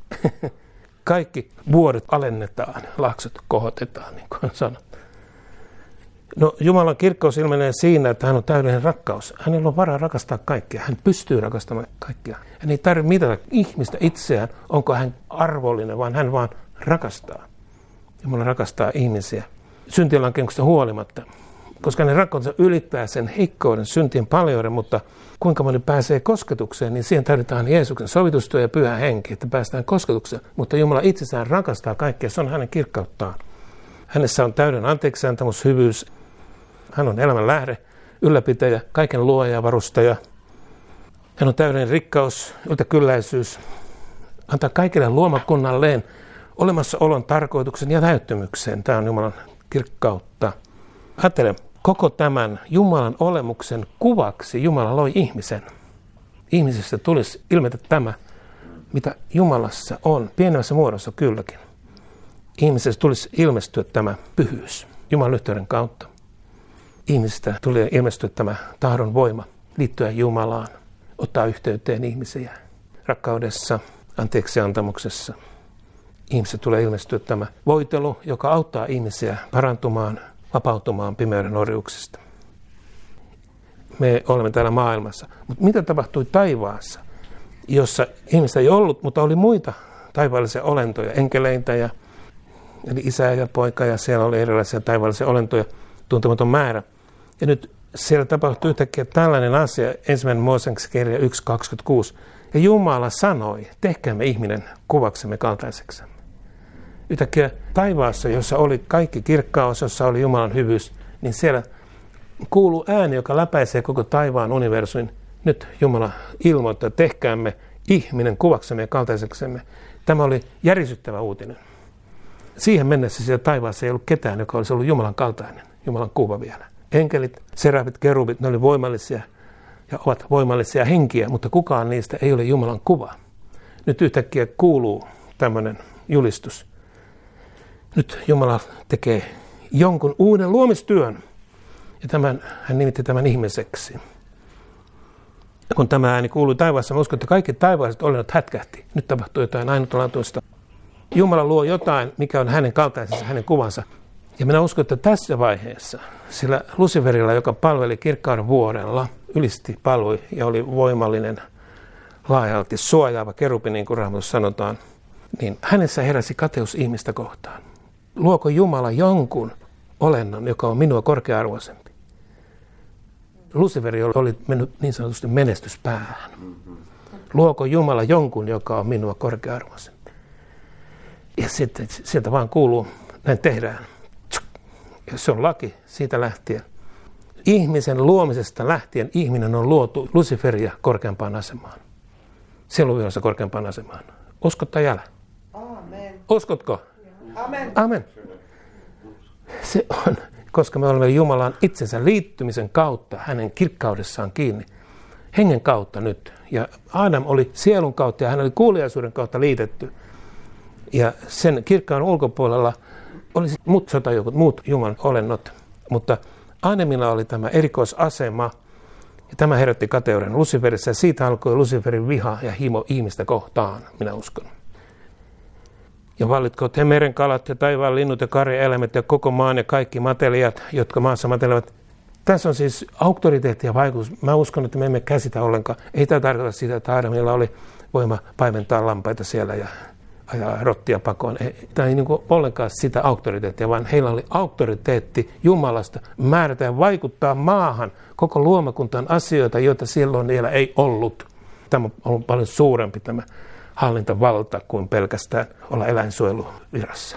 Kaikki vuodet alennetaan, laksot kohotetaan, niin kuin sanot. No, Jumalan kirkkaus ilmenee siinä, että hän on täydellinen rakkaus. Hänellä on varaa rakastaa kaikkia. Hän pystyy rakastamaan kaikkia. Hän ei tarvitse mitata ihmistä itseään, onko hän arvollinen, vaan hän vaan rakastaa. Jumala rakastaa ihmisiä syntilankemuksesta huolimatta. Koska hänen rakkautensa ylittää sen heikkouden, syntien paljouden, mutta kuinka moni pääsee kosketukseen, niin siihen tarvitaan Jeesuksen sovitustyö ja pyhä henki, että päästään kosketukseen. Mutta Jumala itsessään rakastaa kaikkea, se on hänen kirkkauttaan. Hänessä on täyden anteeksiantamus, hyvyys. Hän on elämän lähde, ylläpitäjä, kaiken luoja ja varustaja. Hän on täydellinen rikkaus, yltäkylläisyys. Antaa kaikille luomakunnalleen olemassaolon tarkoituksen ja täyttymyksen. Tämä on Jumalan kirkkautta. Ajattele, koko tämän Jumalan olemuksen kuvaksi Jumala loi ihmisen. Ihmisestä tulisi ilmetä tämä, mitä Jumalassa on, pienemmässä muodossa kylläkin. ihmisessä tulisi ilmestyä tämä pyhyys Jumalan yhteyden kautta. Ihmisistä tulee ilmestyä tämä tahdon voima, liittyä Jumalaan, ottaa yhteyteen ihmisiä rakkaudessa, anteeksiantamuksessa. Ihmisistä tulee ilmestyä tämä voitelu, joka auttaa ihmisiä parantumaan, vapautumaan pimeyden orjuuksista. Me olemme täällä maailmassa. Mutta mitä tapahtui taivaassa, jossa ihmistä ei ollut, mutta oli muita taivaallisia olentoja, enkeleitä ja eli isä ja poika, ja siellä oli erilaisia taivaallisia olentoja, tuntematon määrä. Ja nyt siellä tapahtui yhtäkkiä tällainen asia, ensimmäinen Mooseksen kirja yksi kaksikymmentäkuusi. Ja Jumala sanoi, tehkäämme ihminen kuvaksemme kaltaiseksemme. Yhtäkkiä taivaassa, jossa oli kaikki kirkkaus, jossa oli Jumalan hyvyys, niin siellä kuuluu ääni, joka läpäisee koko taivaan universumin. Nyt Jumala ilmoittaa, tehkäämme ihminen kuvaksemme ja kaltaiseksemme. Tämä oli järisyttävä uutinen. Siihen mennessä siellä taivaassa ei ollut ketään, joka olisi ollut Jumalan kaltainen, Jumalan kuva vielä. Enkelit, serafit, kerubit, ne oli voimallisia ja ovat voimallisia henkiä, mutta kukaan niistä ei ole Jumalan kuva. Nyt yhtäkkiä kuuluu tämmöinen julistus. Nyt Jumala tekee jonkun uuden luomistyön, ja tämän, hän nimitti tämän ihmiseksi. Ja kun tämä ääni kuului taivaassa, mä uskon, että kaikki taivaalliset olennot hätkähti. Nyt tapahtuu jotain ainutlaatuista. Jumala luo jotain, mikä on hänen kaltaisensa, hänen kuvansa. Ja minä uskon, että tässä vaiheessa, sillä Luciferilla, joka palveli kirkkauden vuorella, ylisti palvoi ja oli voimallinen, laajalti suojaava kerubi, niin kuin Raamatussa sanotaan, niin hänessä heräsi kateus ihmistä kohtaan. Luoko Jumala jonkun olennon, joka on minua korkea-arvoisempi? Luciferi oli mennyt niin sanotusti menestyspäähän. Luoko Jumala jonkun, joka on minua korkea-arvoisempi? Ja sitten sieltä vaan kuuluu, näin tehdään. Ja se on laki siitä lähtien. Ihmisen luomisesta lähtien ihminen on luotu Luciferia korkeampaan asemaan. Sieluvihollista korkeampaan asemaan. Uskot tai älä? Amen. Uskotko? Amen. Amen. Se on, koska me olemme Jumalan itsensä liittymisen kautta, hänen kirkkaudessaan kiinni. Hengen kautta nyt. Ja Adam oli sielun kautta ja hän oli kuuliaisuuden kautta liitetty. Ja sen kirkkauden ulkopuolella oli muut sotajoukot, muut Jumalan olennot. Mutta Adamilla oli tämä erikoisasema. Ja tämä herätti kateuden Luciferissä. Ja siitä alkoi Luciferin viha ja himo ihmistä kohtaan, minä uskon. Ja vallitkoot he meren kalat ja taivaan linnut ja karjaeläimet ja koko maan ja kaikki matelijat, jotka maassa matelevat. Tässä on siis auktoriteetti ja vaikutus. Mä uskon, että me emme käsitä ollenkaan. Ei tämä tarkoita sitä, että Adamilla oli voima paimentaa lampaita siellä ja ajaa rottia pakoon. Ei, tämä ei niin kuin ollenkaan sitä auktoriteettia, vaan heillä oli auktoriteetti Jumalasta määrätä ja vaikuttaa maahan koko luomakuntaan asioita, joita silloin vielä ei ollut. Tämä on ollut paljon suurempi tämä hallintavalta kuin pelkästään olla eläinsuojeluvirassa.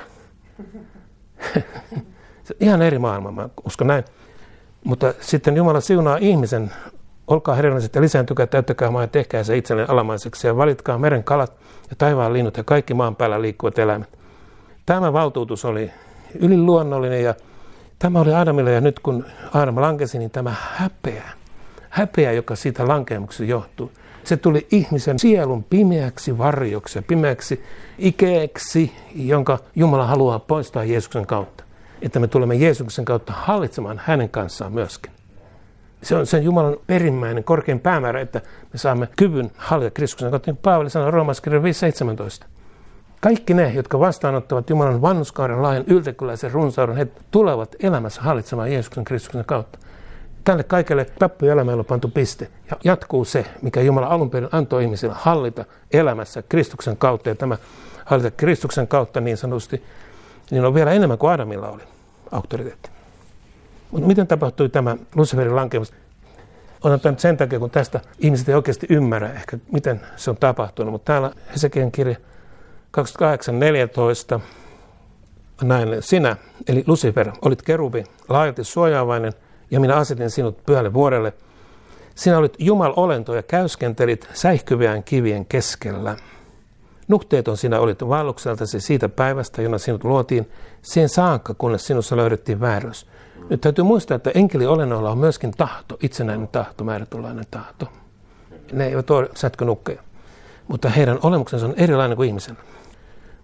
Se ihan eri maailma, mä uskon näin. Mutta sitten Jumala siunaa ihmisen, olkaa hedelmälliset ja lisääntykää, täyttäkää maa ja tehkää se itselleen alamaiseksi ja valitkaa meren kalat ja taivaan linnut ja kaikki maan päällä liikkuvat eläimet. Tämä valtuutus oli yliluonnollinen ja tämä oli Adamille ja nyt kun Adam lankesi, niin tämä häpeä, häpeä, joka siitä lankemuksesta johtuu. Se tuli ihmisen sielun pimeäksi varjoksi ja pimeäksi ikeeksi, jonka Jumala haluaa poistaa Jeesuksen kautta. Että me tulemme Jeesuksen kautta hallitsemaan hänen kanssaan myöskin. Se on sen Jumalan perimmäinen korkein päämäärä, että me saamme kyvyn hallita Kristuksen kautta. Niin kuin Paavali sanoi Roomalaiskirjan viisi seitsemäntoista. Kaikki ne, jotka vastaanottavat Jumalan vanhurskauden laajan yltäkyläisen runsauden, he tulevat elämässä hallitsemaan Jeesuksen Kristuksen kautta. Tälle kaikelle tappioelämälle on pantu piste. Ja jatkuu se, mikä Jumala alun perin antoi ihmisille hallita elämässä Kristuksen kautta. Ja tämä hallita Kristuksen kautta niin sanotusti, niin on vielä enemmän kuin Adamilla oli auktoriteetti. Mutta miten tapahtui tämä Luciferin lankemus? Otan tämän sen takia, kun tästä ihmiset ei oikeasti ymmärrä ehkä, miten se on tapahtunut. Mutta täällä Hesekian kirja kaksikymmentäkahdeksan neljätoista, näin, sinä, eli Lucifer, olit kerubi, laajalti suojaavainen, ja minä asetin sinut pyhälle vuorelle. Sinä olit Jumal-olento ja käyskentelit säihkyvään kivien keskellä. Nuhteeton sinä olit vaellukseltasi siitä päivästä, jona sinut luotiin, siihen saakka, kunnes sinussa löydettiin vääryys. Nyt täytyy muistaa, että enkeliolennoilla on myöskin tahto, itsenäinen tahto, määrätynlainen tahto. Ne eivät ole sätkönukkeja, mutta heidän olemuksensa on erilainen kuin ihmisen.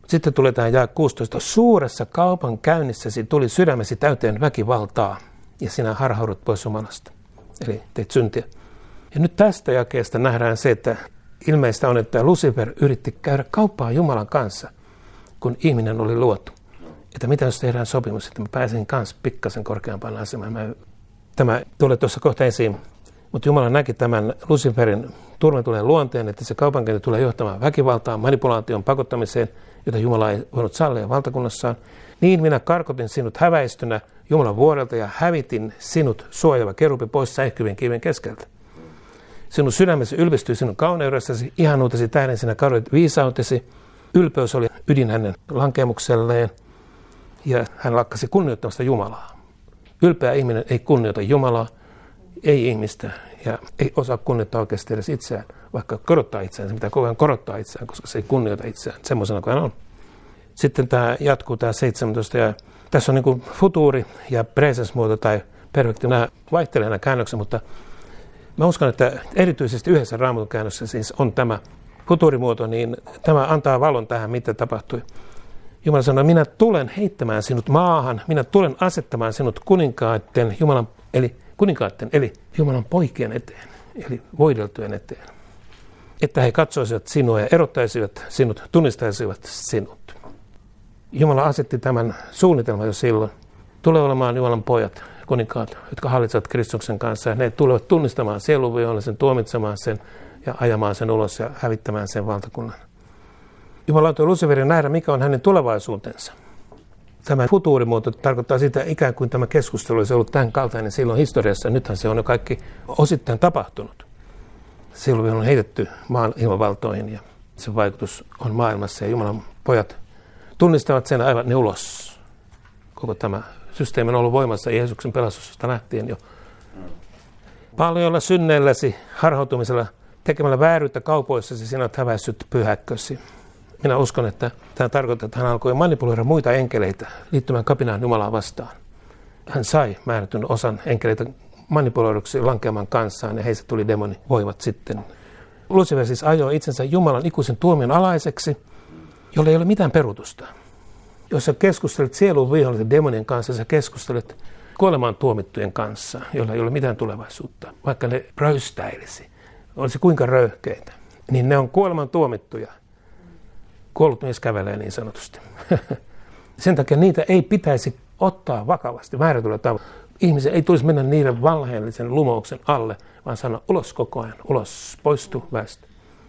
Sitten tulee tämä jae kuusitoista. Suuressa kaupan käynnissäsi tuli sydämesi täyteen väkivaltaa ja sinä harhaudut pois Jumalasta. Eli teit syntiä. Ja nyt tästä jakeesta nähdään se, että ilmeistä on, että Lucifer yritti käydä kauppaa Jumalan kanssa, kun ihminen oli luotu. Että mitä jos tehdään sopimus, että mä pääsin kanssa pikkasen korkeampaan asemaan. Mä, tämä tulee tuossa kohta esiin. Mutta Jumala näki tämän Luciferin turmetuleen luonteen, että se kaupankäynti tulee johtamaan väkivaltaan, manipulaation, pakottamiseen, jota Jumala ei voinut sallia valtakunnassaan. Niin minä karkotin sinut häväistönä Jumalan vuorelta ja hävitin sinut suojava kerubi pois säihkyvien kiven keskeltä. Sinun sydämesi ylpistyi sinun kauneudessasi, ihanuutesi tähden sinä kadoit viisautesi. Ylpeys oli ydin hänen lankeemukselleen ja hän lakkasi kunnioittamasta Jumalaa. Ylpeä ihminen ei kunnioita Jumalaa, ei ihmistä ja ei osaa kunnioittaa oikeasti edes itseään, vaikka korottaa itseään. Se pitää koko ajan korottaa itseään, koska se ei kunnioita itseään semmoisena kuin hän on. Sitten tämä jatkuu tämä seitsemäntoista ja tässä on niin kuin futuuri ja presensmuoto tai perfekti. Nämä vaihtelevat nämä käännökset, mutta mä uskon, että erityisesti yhdessä Raamatun käännössä siis on tämä futuurimuoto, niin tämä antaa valon tähän, mitä tapahtui. Jumala sanoi, minä tulen heittämään sinut maahan, minä tulen asettamaan sinut kuninkaiden, Jumalan, eli kuninkaiden, eli Jumalan poikien eteen, eli voideltujen eteen. Että he katsoisivat sinua ja erottaisivat sinut, tunnistaisivat sinut. Jumala asetti tämän suunnitelman jo silloin. Tulee olemaan Jumalan pojat, kuninkaat, jotka hallitsevat Kristuksen kanssa. Ja ne tulevat tunnistamaan sielunvihollisen, tuomitsemaan sen ja ajamaan sen ulos ja hävittämään sen valtakunnan. Jumala antoi Luciferin nähdä, mikä on hänen tulevaisuutensa. Tämä futuurimuoto tarkoittaa sitä, ikään kuin tämä keskustelu olisi ollut tämän kaltainen silloin historiassa. Nythän se on jo kaikki osittain tapahtunut. Silloin on heitetty maan ilmavaltoihin ja sen vaikutus on maailmassa ja Jumalan pojat tunnistavat sen aivan ne ulos. Koko tämä systeemi on ollut voimassa Jeesuksen pelastuksesta nähtien jo. Paljoilla synneilläsi, harhautumisella, tekemällä vääryyttä kaupoissasi, sinä olet häväissyt pyhäkkösi. Minä uskon, että tämä tarkoittaa, että hän alkoi manipuloida muita enkeleitä liittymään kapinaan Jumalaa vastaan. Hän sai määrätyn osan enkeleitä manipuloiduksi lankeamaan kanssaan ja heistä tuli demonivoimat sitten. Lucifer siis ajoi itsensä Jumalan ikuisen tuomion alaiseksi, jolla ei ole mitään peruutusta. Jos sä keskustelet sielun vihollisen demonien kanssa, sä keskustelet kuolemaan tuomittujen kanssa, joilla ei ole mitään tulevaisuutta, vaikka ne röystäilisi, olisi kuinka röyhkeitä, niin ne on kuolemaan tuomittuja. Kuollut mies kävelee niin sanotusti. Sen takia niitä ei pitäisi ottaa vakavasti määrätyllä tavalla. Ihmisen ei tulisi mennä niiden valheellisen lumouksen alle, vaan sanoa ulos koko ajan, ulos, poistu väestö.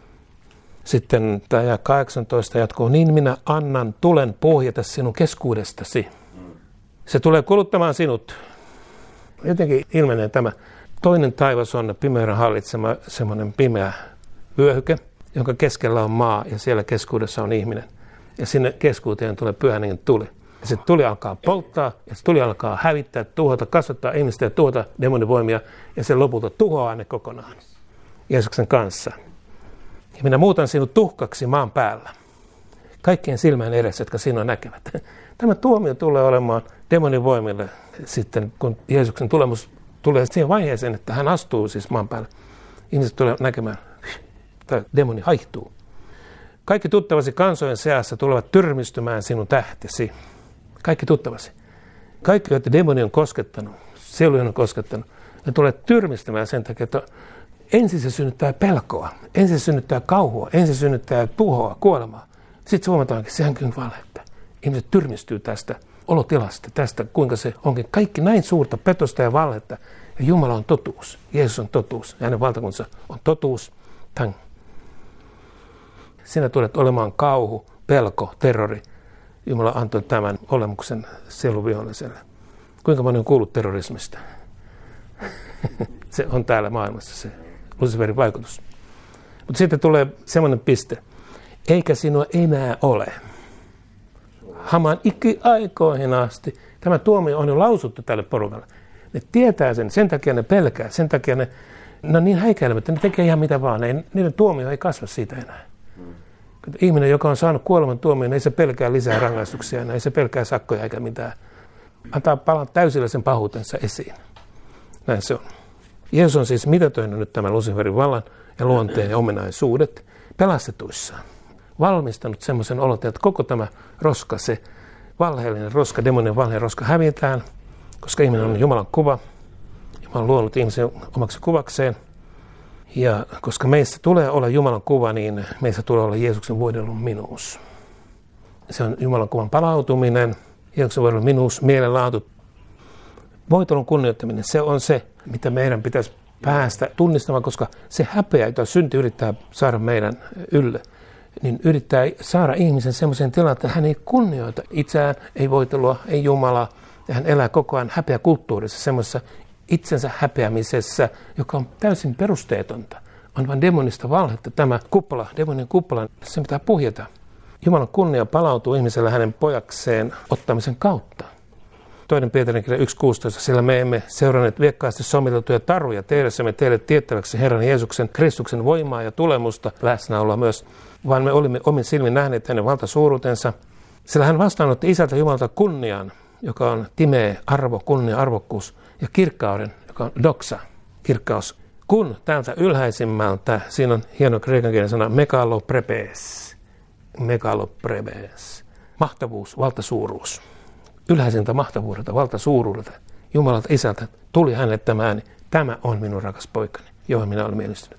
Sitten tämä kahdeksantoista jatkuu, niin minä annan tulen pohjata sinun keskuudestasi. Se tulee kuluttamaan sinut. Jotenkin ilmenee tämä. Toinen taivas on pimeyden hallitsema semmoinen pimeä vyöhyke, jonka keskellä on maa ja siellä keskuudessa on ihminen. Ja sinne keskuuteen tulee pyhän hengen tuli. Ja se tuli alkaa polttaa ja se tuli alkaa hävittää, tuhota, kasvattaa ihmistä ja tuhota demonivoimia ja se lopulta tuhoaa ne kokonaan Jeesuksen kanssa. Ja minä muutan sinut tuhkaksi maan päällä. Kaikkien silmään edessä, jotka sinua näkevät. Tämä tuomio tulee olemaan demonivoimille sitten, kun Jeesuksen tulemus tulee siihen vaiheeseen, että hän astuu siis maan päälle. Ihmiset tulee näkemään, että demoni haihtuu. Kaikki tuttavasi kansojen seassa tulevat tyrmistymään sinun tähtesi. Kaikki tuttavasi. Kaikki, joita demoni on koskettanut, sielu on koskettanut, ne tulee tyrmistymään sen takia, että ensin se synnyttää pelkoa, ensin se synnyttää kauhua, ensin se synnyttää tuhoa, kuolemaa. Sitten se huomataankin, sehän kyllä valhetta. Ihmiset tyrmistyy tästä olotilasta, tästä kuinka se onkin kaikki näin suurta petosta ja valhetta. Ja Jumala on totuus, Jeesus on totuus ja hänen valtakunsa on totuus. Tang. Sinä tulet olemaan kauhu, pelko, terrori. Jumala antoi tämän olemuksen sieluviholliselle. Kuinka moni on kuullut terrorismista? Se on täällä maailmassa se Luciferin vaikutus. Mutta sitten tulee semmoinen piste. Eikä sinua enää ole. Hamaan ikiaikoihin asti. Tämä tuomio on jo lausuttu tälle porukalle. Ne tietää sen, sen takia ne pelkää, sen takia ne, ne on niin häikäilemättä, ne tekee ihan mitä vaan. Ei, niiden tuomio ei kasva siitä enää. Ihminen, joka on saanut kuoleman tuomion, ei se pelkää lisää rangaistuksia enää, ei se pelkää sakkoja eikä mitään. Antaa palan täysillä sen pahuutensa esiin. Näin se on. Jeesus on siis mitätöinyt nyt tämän Luciferin vallan ja luonteen ja ominaisuudet pelastetuissaan. valmistanut semmoisen olotilan, että koko tämä roska, se valheellinen roska, demoninen valheellinen roska hävitään, koska ihminen on Jumalan kuva. Jumala on luonut ihmisen omaksi kuvakseen. Ja koska meissä tulee olla Jumalan kuva, niin meissä tulee olla Jeesuksen voidellun minuus. Se on Jumalan kuvan palautuminen, Jeesuksen voidellun minuus, mielenlaatu. Voitelun kunnioittaminen, se on se, mitä meidän pitäisi päästä tunnistamaan, koska se häpeä, jota synti yrittää saada meidän ylle, niin yrittää saada ihmisen semmoiseen tilaan, että hän ei kunnioita itseään, ei voitelua, ei Jumalaa, ja hän elää koko ajan häpeäkulttuurissa, semmoisessa itsensä häpeämisessä, joka on täysin perusteetonta. On vain demonista valhetta. Tämä kuppala, demonin kuppala, se pitää puhjeta. Jumalan kunnia palautuu ihmisellä hänen pojakseen ottamisen kautta. Toinen Pietarin kirja yksi kuusitoista, sillä me emme seuranneet viekkaasti sommiteltuja taruja tehdessämme teille tiettäväksi Herran Jeesuksen Kristuksen voimaa ja tulemusta läsnäoloa myös, vaan me olimme omin silmin nähneet hänen valtasuuruutensa, sillä hän vastaanotti isältä Jumalalta kunnian, joka on timeä arvo, kunnia, arvokkuus, ja kirkkauden, joka on doxa, kirkkaus. Kun täältä ylhäisimmältä, siinä on hieno kreikankielinen sana, megaloprebes, megaloprebes, mahtavuus, valtasuuruus. Ylhäisintä mahtavuudelta, valtasuuruudelta, Jumalalta isältä tuli hänelle tämä ääni. Tämä on minun rakas poikani, johon minä olen mielistynyt.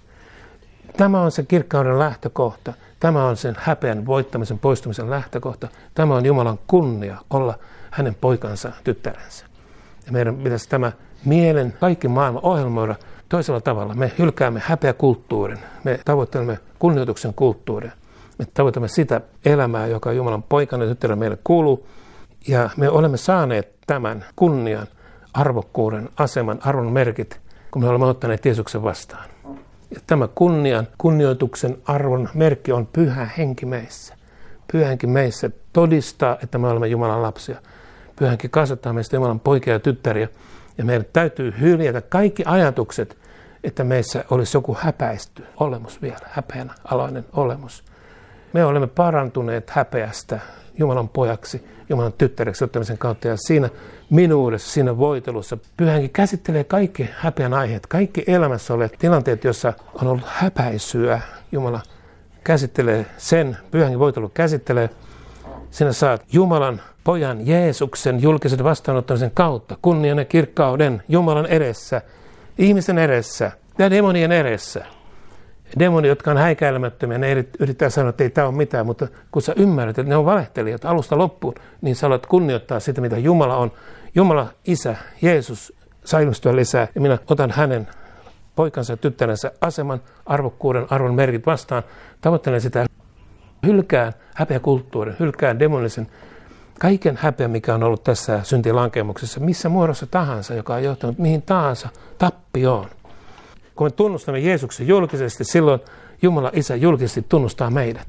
Tämä on se kirkkauden lähtökohta. Tämä on sen häpeän voittamisen, poistumisen lähtökohta. Tämä on Jumalan kunnia olla hänen poikansa, tyttärensä. Ja meidän pitäisi tämä mielen, kaikki maailman ohjelmoida toisella tavalla. Me hylkäämme häpeäkulttuurin. Me tavoittelemme kunnioituksen kulttuuria. Me tavoittelemme sitä elämää, joka Jumalan poikana ja tyttärä meille kuuluu. Ja me olemme saaneet tämän kunnian, arvokkuuden, aseman, arvon merkit, kun me olemme ottaneet Jeesuksen vastaan. Ja tämä kunnian, kunnioituksen arvon merkki on pyhä henki meissä. Pyhä henki meissä todistaa, että me olemme Jumalan lapsia. Pyhä henki kasvattaa meistä Jumalan poikia ja tyttäriä. Ja meidän täytyy hyljätä kaikki ajatukset, että meissä olisi joku häpäisty olemus vielä, häpeän alainen olemus. Me olemme parantuneet häpeästä Jumalan pojaksi, Jumalan tyttäreksi ottamisen kautta. Ja siinä minuudessa, siinä voitelussa Pyhä henki käsittelee kaikki häpeän aiheet, kaikki elämässä olevat tilanteet, joissa on ollut häpäisyä. Jumala käsittelee sen, Pyhä henki voitelu käsittelee. Sinä saat Jumalan pojan Jeesuksen julkisen vastaanottamisen kautta, kunnian ja kirkkauden Jumalan edessä, ihmisten edessä ja demonien edessä. Demoni, jotka on häikäilemättömiä, ne yrittää sanoa, että ei tämä ole mitään, mutta kun sä ymmärrät, että ne on valehtelijat alusta loppuun, niin sä alat kunnioittaa sitä, mitä Jumala on. Jumala, Isä, Jeesus, saa ilmestyä lisää, ja minä otan hänen poikansa ja tyttärensä aseman, arvokkuuden, arvon merkit vastaan, tavoittelen sitä, hylkään häpeäkulttuurin, hylkään demonisen, kaiken häpeä, mikä on ollut tässä syntilankemuksessa, missä muodossa tahansa, joka on johtanut mihin tahansa tappioon. Kun me tunnustamme Jeesuksen julkisesti, silloin Jumala Isä julkisesti tunnustaa meidät.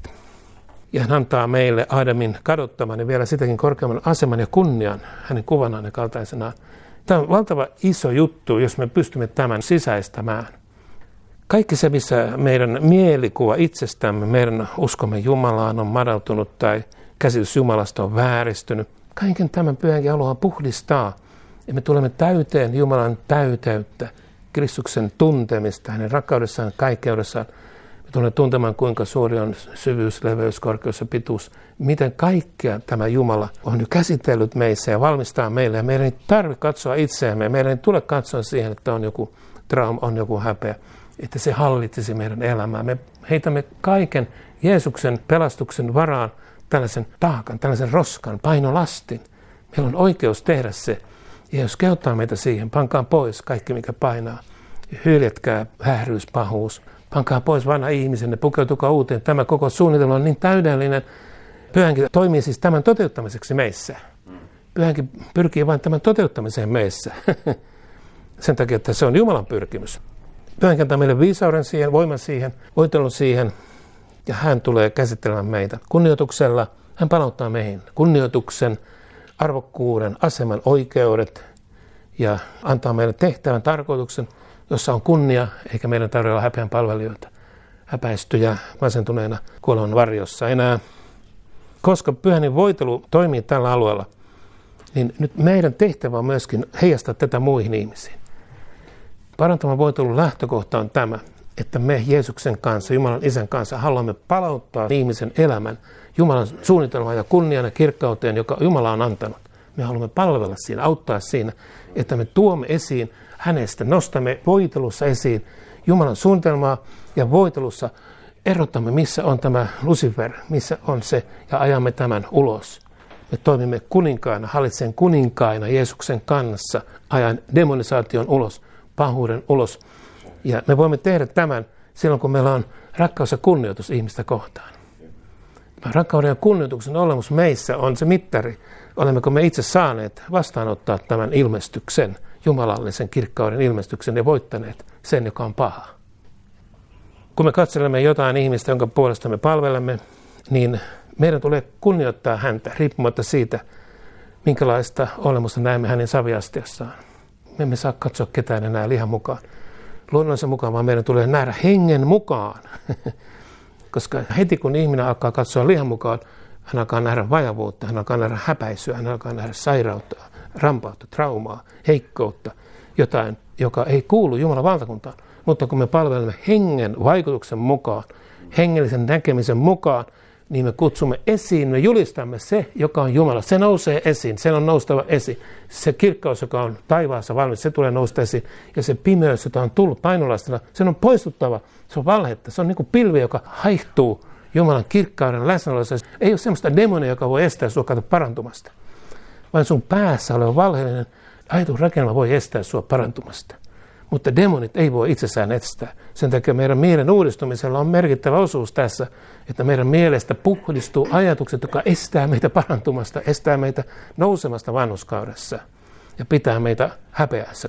Ja hän antaa meille Aadamin kadottaman ja vielä sitäkin korkeamman aseman ja kunnian hänen kuvanaan ja kaltaisenaan. Tämä on valtava iso juttu, jos me pystymme tämän sisäistämään. Kaikki se, missä meidän mielikuva itsestämme, meidän uskomme Jumalaan on madaltunut tai käsitys Jumalasta on vääristynyt. Kaiken tämän Pyhä henki haluaa puhdistaa. Ja me tulemme täyteen Jumalan täyteyttä, Kristuksen tuntemista, hänen rakkaudessaan, kaikkeudessaan. Me tulemme tuntemaan, kuinka suuri on syvyys, leveys, korkeus ja pituus. Miten kaikkea tämä Jumala on nyt käsitellyt meissä ja valmistaa meille. Ja meidän ei tarvitse katsoa itseämme. Meidän ei tule katsoa siihen, että on joku trauma, on joku häpeä. Että se hallitsisi meidän elämää. Me heitämme kaiken Jeesuksen pelastuksen varaan tällaisen taakan, tällaisen roskan, painolastin. Meillä on oikeus tehdä se. Ja jos kehottaa meitä siihen, pankaa pois kaikki, mikä painaa. Hyljetkää hähryys, pahuus. Pankaa pois vanha ihmisenne, pukeutukaa uuteen. Tämä koko suunnitelma on niin täydellinen. Pyhä henki toimii siis tämän toteuttamiseksi meissä. Pyhä henki pyrkii vain tämän toteuttamiseen meissä. Sen takia, että se on Jumalan pyrkimys. Pyhä henki antaa meille viisauden siihen, voiman siihen, voitelun siihen. Ja hän tulee käsittelemään meitä kunnioituksella. Hän palauttaa meihin kunnioituksen, arvokkuuden, aseman, oikeudet ja antaa meille tehtävän tarkoituksen, jossa on kunnia, eikä meidän tarvitse olla häpeän palvelijoita, häpäistyjä, masentuneena kuoleman varjossa enää. Koska Pyhän hengen voitelu toimii tällä alueella, niin nyt meidän tehtävä on myöskin heijastaa tätä muihin ihmisiin. Parantavan voitelun lähtökohta on tämä, että me Jeesuksen kanssa, Jumalan Isän kanssa, haluamme palauttaa ihmisen elämän Jumalan suunnitelmaan ja kunnian ja kirkkauteen, joka Jumala on antanut. Me haluamme palvella siinä, auttaa siinä, että me tuomme esiin hänestä, nostamme voitelussa esiin Jumalan suunnitelmaa ja voitelussa erotamme, missä on tämä Lucifer, missä on se, ja ajamme tämän ulos. Me toimimme kuninkaina, hallitsen kuninkaina Jeesuksen kanssa, ajan demonisaation ulos, pahuuden ulos. Ja me voimme tehdä tämän silloin, kun meillä on rakkaus ja kunnioitus ihmistä kohtaan. Rakkauden ja kunnioituksen olemus meissä on se mittari. Olemmeko me itse saaneet vastaanottaa tämän ilmestyksen, jumalallisen kirkkauden ilmestyksen ja voittaneet sen, joka on paha. Kun me katselemme jotain ihmistä, jonka puolesta me palvelemme, niin meidän tulee kunnioittaa häntä riippumatta siitä, minkälaista olemusta näemme hänen saviastiassaan. Me emme saa katsoa ketään enää lihan mukaan, luonnollisen mukaan, vaan meidän tulee nähdä hengen mukaan. Koska heti kun ihminen alkaa katsoa lihan mukaan, hän alkaa nähdä vajavuutta, hän alkaa nähdä häpäisyä, hän alkaa nähdä sairautta, rampautta, traumaa, heikkoutta, jotain, joka ei kuulu Jumalan valtakuntaan. Mutta kun me palvelemme hengen vaikutuksen mukaan, hengellisen näkemisen mukaan, niin me kutsumme esiin, me julistamme se, joka on Jumala. Se nousee esiin, sen on noustava esiin. Se kirkkaus, joka on taivaassa valmis, se tulee nousta esiin. Ja se pimeys, jota on tullut painolastina, sen on poistuttava. Se on valhetta. Se on niin kuin pilvi, joka haihtuu Jumalan kirkkauden läsnäolossa. Ei ole semmoista demonia, joka voi estää sinua parantumasta. Vaan sun päässä oleva valheellinen ajatusrakennelma voi estää sinua parantumasta. Mutta demonit ei voi itsessään estää. Sen takia meidän mielen uudistumisella on merkittävä osuus tässä, että meidän mielestä puhdistuu ajatukset, jotka estää meitä parantumasta, estää meitä nousemasta vanhuskaudessa ja pitää meitä häpeässä.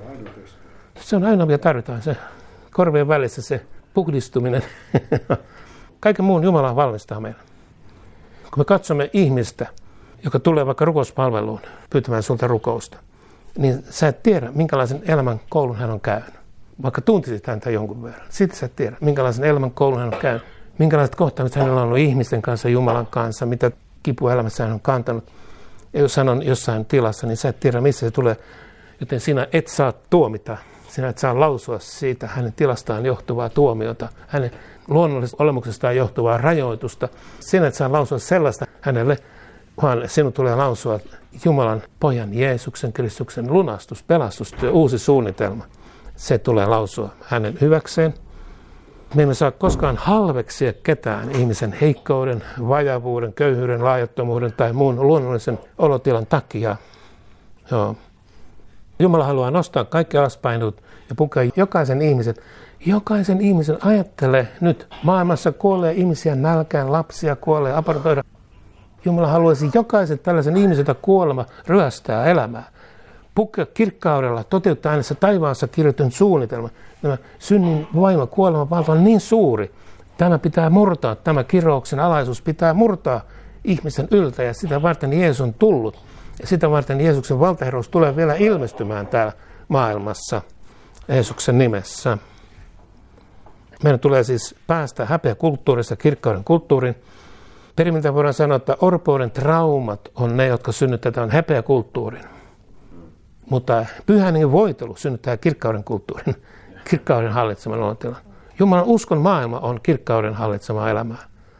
Se on ainoa, mitä tarvitaan, se korvien välissä se puhdistuminen. Kaiken muun Jumala valmistaa meidän. Kun me katsomme ihmistä, joka tulee vaikka rukouspalveluun pyytämään sulta rukousta, niin sä et tiedä, minkälaisen elämän koulun hän on käynyt. Vaikka tuntisit häntä jonkun verran. Sitten sä et tiedä, minkälaisen elämän koulun hän on käynyt. Minkälaiset kohtaamiset hänellä on ollut ihmisten kanssa, Jumalan kanssa, mitä kipua elämässä hän on kantanut. Ja jos hän on jossain tilassa, niin sä et tiedä, missä se tulee. Joten sinä et saa tuomita. Sinä et saa lausua siitä hänen tilastaan johtuvaa tuomiota, hänen luonnollisesta olemuksestaan johtuvaa rajoitusta. Sinä et saa lausua sellaista hänelle, vaan sinun tulee lausua Jumalan pojan Jeesuksen Kristuksen lunastus, pelastustyö, uusi suunnitelma. Se tulee lausua hänen hyväkseen. Me emme saa koskaan halveksia ketään ihmisen heikkouden, vajavuuden, köyhyyden, laajattomuuden tai muun luonnollisen olotilan takia. Joo. Jumala haluaa nostaa kaikki alaspainut ja pukea jokaisen ihmisen. Jokaisen ihmisen ajattele nyt. Maailmassa kuolee ihmisiä nälkään, lapsia kuolee, abortoida. Jumala haluaisi jokaisen tällaisen ihmisen, jota kuolema ryöstää elämää. Pukea kirkkaudella, toteuttaa äänessä taivaassa kirjoitun suunnitelma. Tämä synnin voima, kuoleman valta on niin suuri. Tämä pitää murtaa, tämä kirouksen alaisuus pitää murtaa ihmisen yltä ja sitä varten Jeesus on tullut. Ja sitä varten Jeesuksen valtaherruus tulee vielä ilmestymään täällä maailmassa Jeesuksen nimessä. Meidän tulee siis päästä häpeäkulttuurista kirkkauden kulttuuriin. Perimiltä voidaan sanoa, että orpouden traumat on ne, jotka synnyttävät häpeäkulttuurin. Mutta pyhän hengen voitelu synnyttää kirkkauden kulttuurin, kirkkauden hallitseman olotilan. Jumalan uskon maailma on kirkkauden hallitsemaa elämää.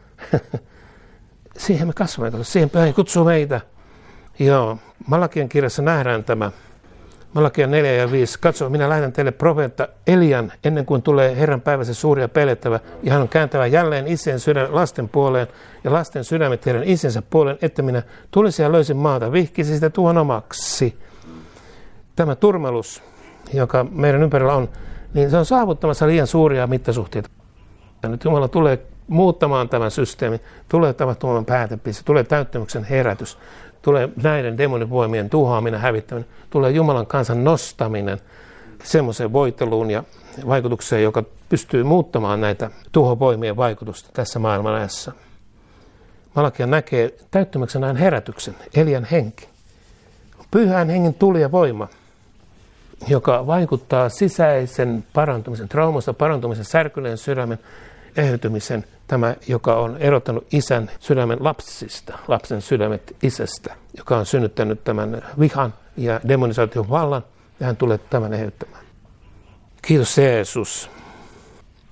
Siihen me kasvamme, siihen pyhä henki kutsuu meitä. Joo, Malakian kirjassa nähdään tämä. Malakian neljä ja viisi. Katso, minä lähetän teille profeetta Elian ennen kuin tulee Herran päivä se suuri ja pelättävä. Ja hän on kääntävä jälleen isien sydän lasten puoleen ja lasten sydämet heidän isensä puoleen, että minä tulisin ja löysin maata, vihkisi sitä tuon omaksi. Tämä turmelus, joka meidän ympärillä on, niin se on saavuttamassa liian suuria mittasuhteita. Ja nyt Jumala tulee muuttamaan tämän systeemin, tulee tapahtumaan päätepiste, tulee täyttymyksen herätys, tulee näiden demonivoimien tuhoaminen, hävittäminen, tulee Jumalan kansan nostaminen semmoiseen voiteluun ja vaikutukseen, joka pystyy muuttamaan näitä tuhovoimien vaikutusta tässä maailman ajassa. Malakia näkee täyttymyksen näin herätyksen, Elian henki. Pyhän hengen tuli ja voima, joka vaikuttaa sisäisen parantumisen, traumasta parantumisen, särkyneen sydämen eheytymisen, tämä, joka on erottanut isän sydämen lapsista, lapsen sydämet isästä, joka on synnyttänyt tämän vihan ja demonisaation vallan, ja hän tulee tämän eheyttämään. Kiitos Jeesus.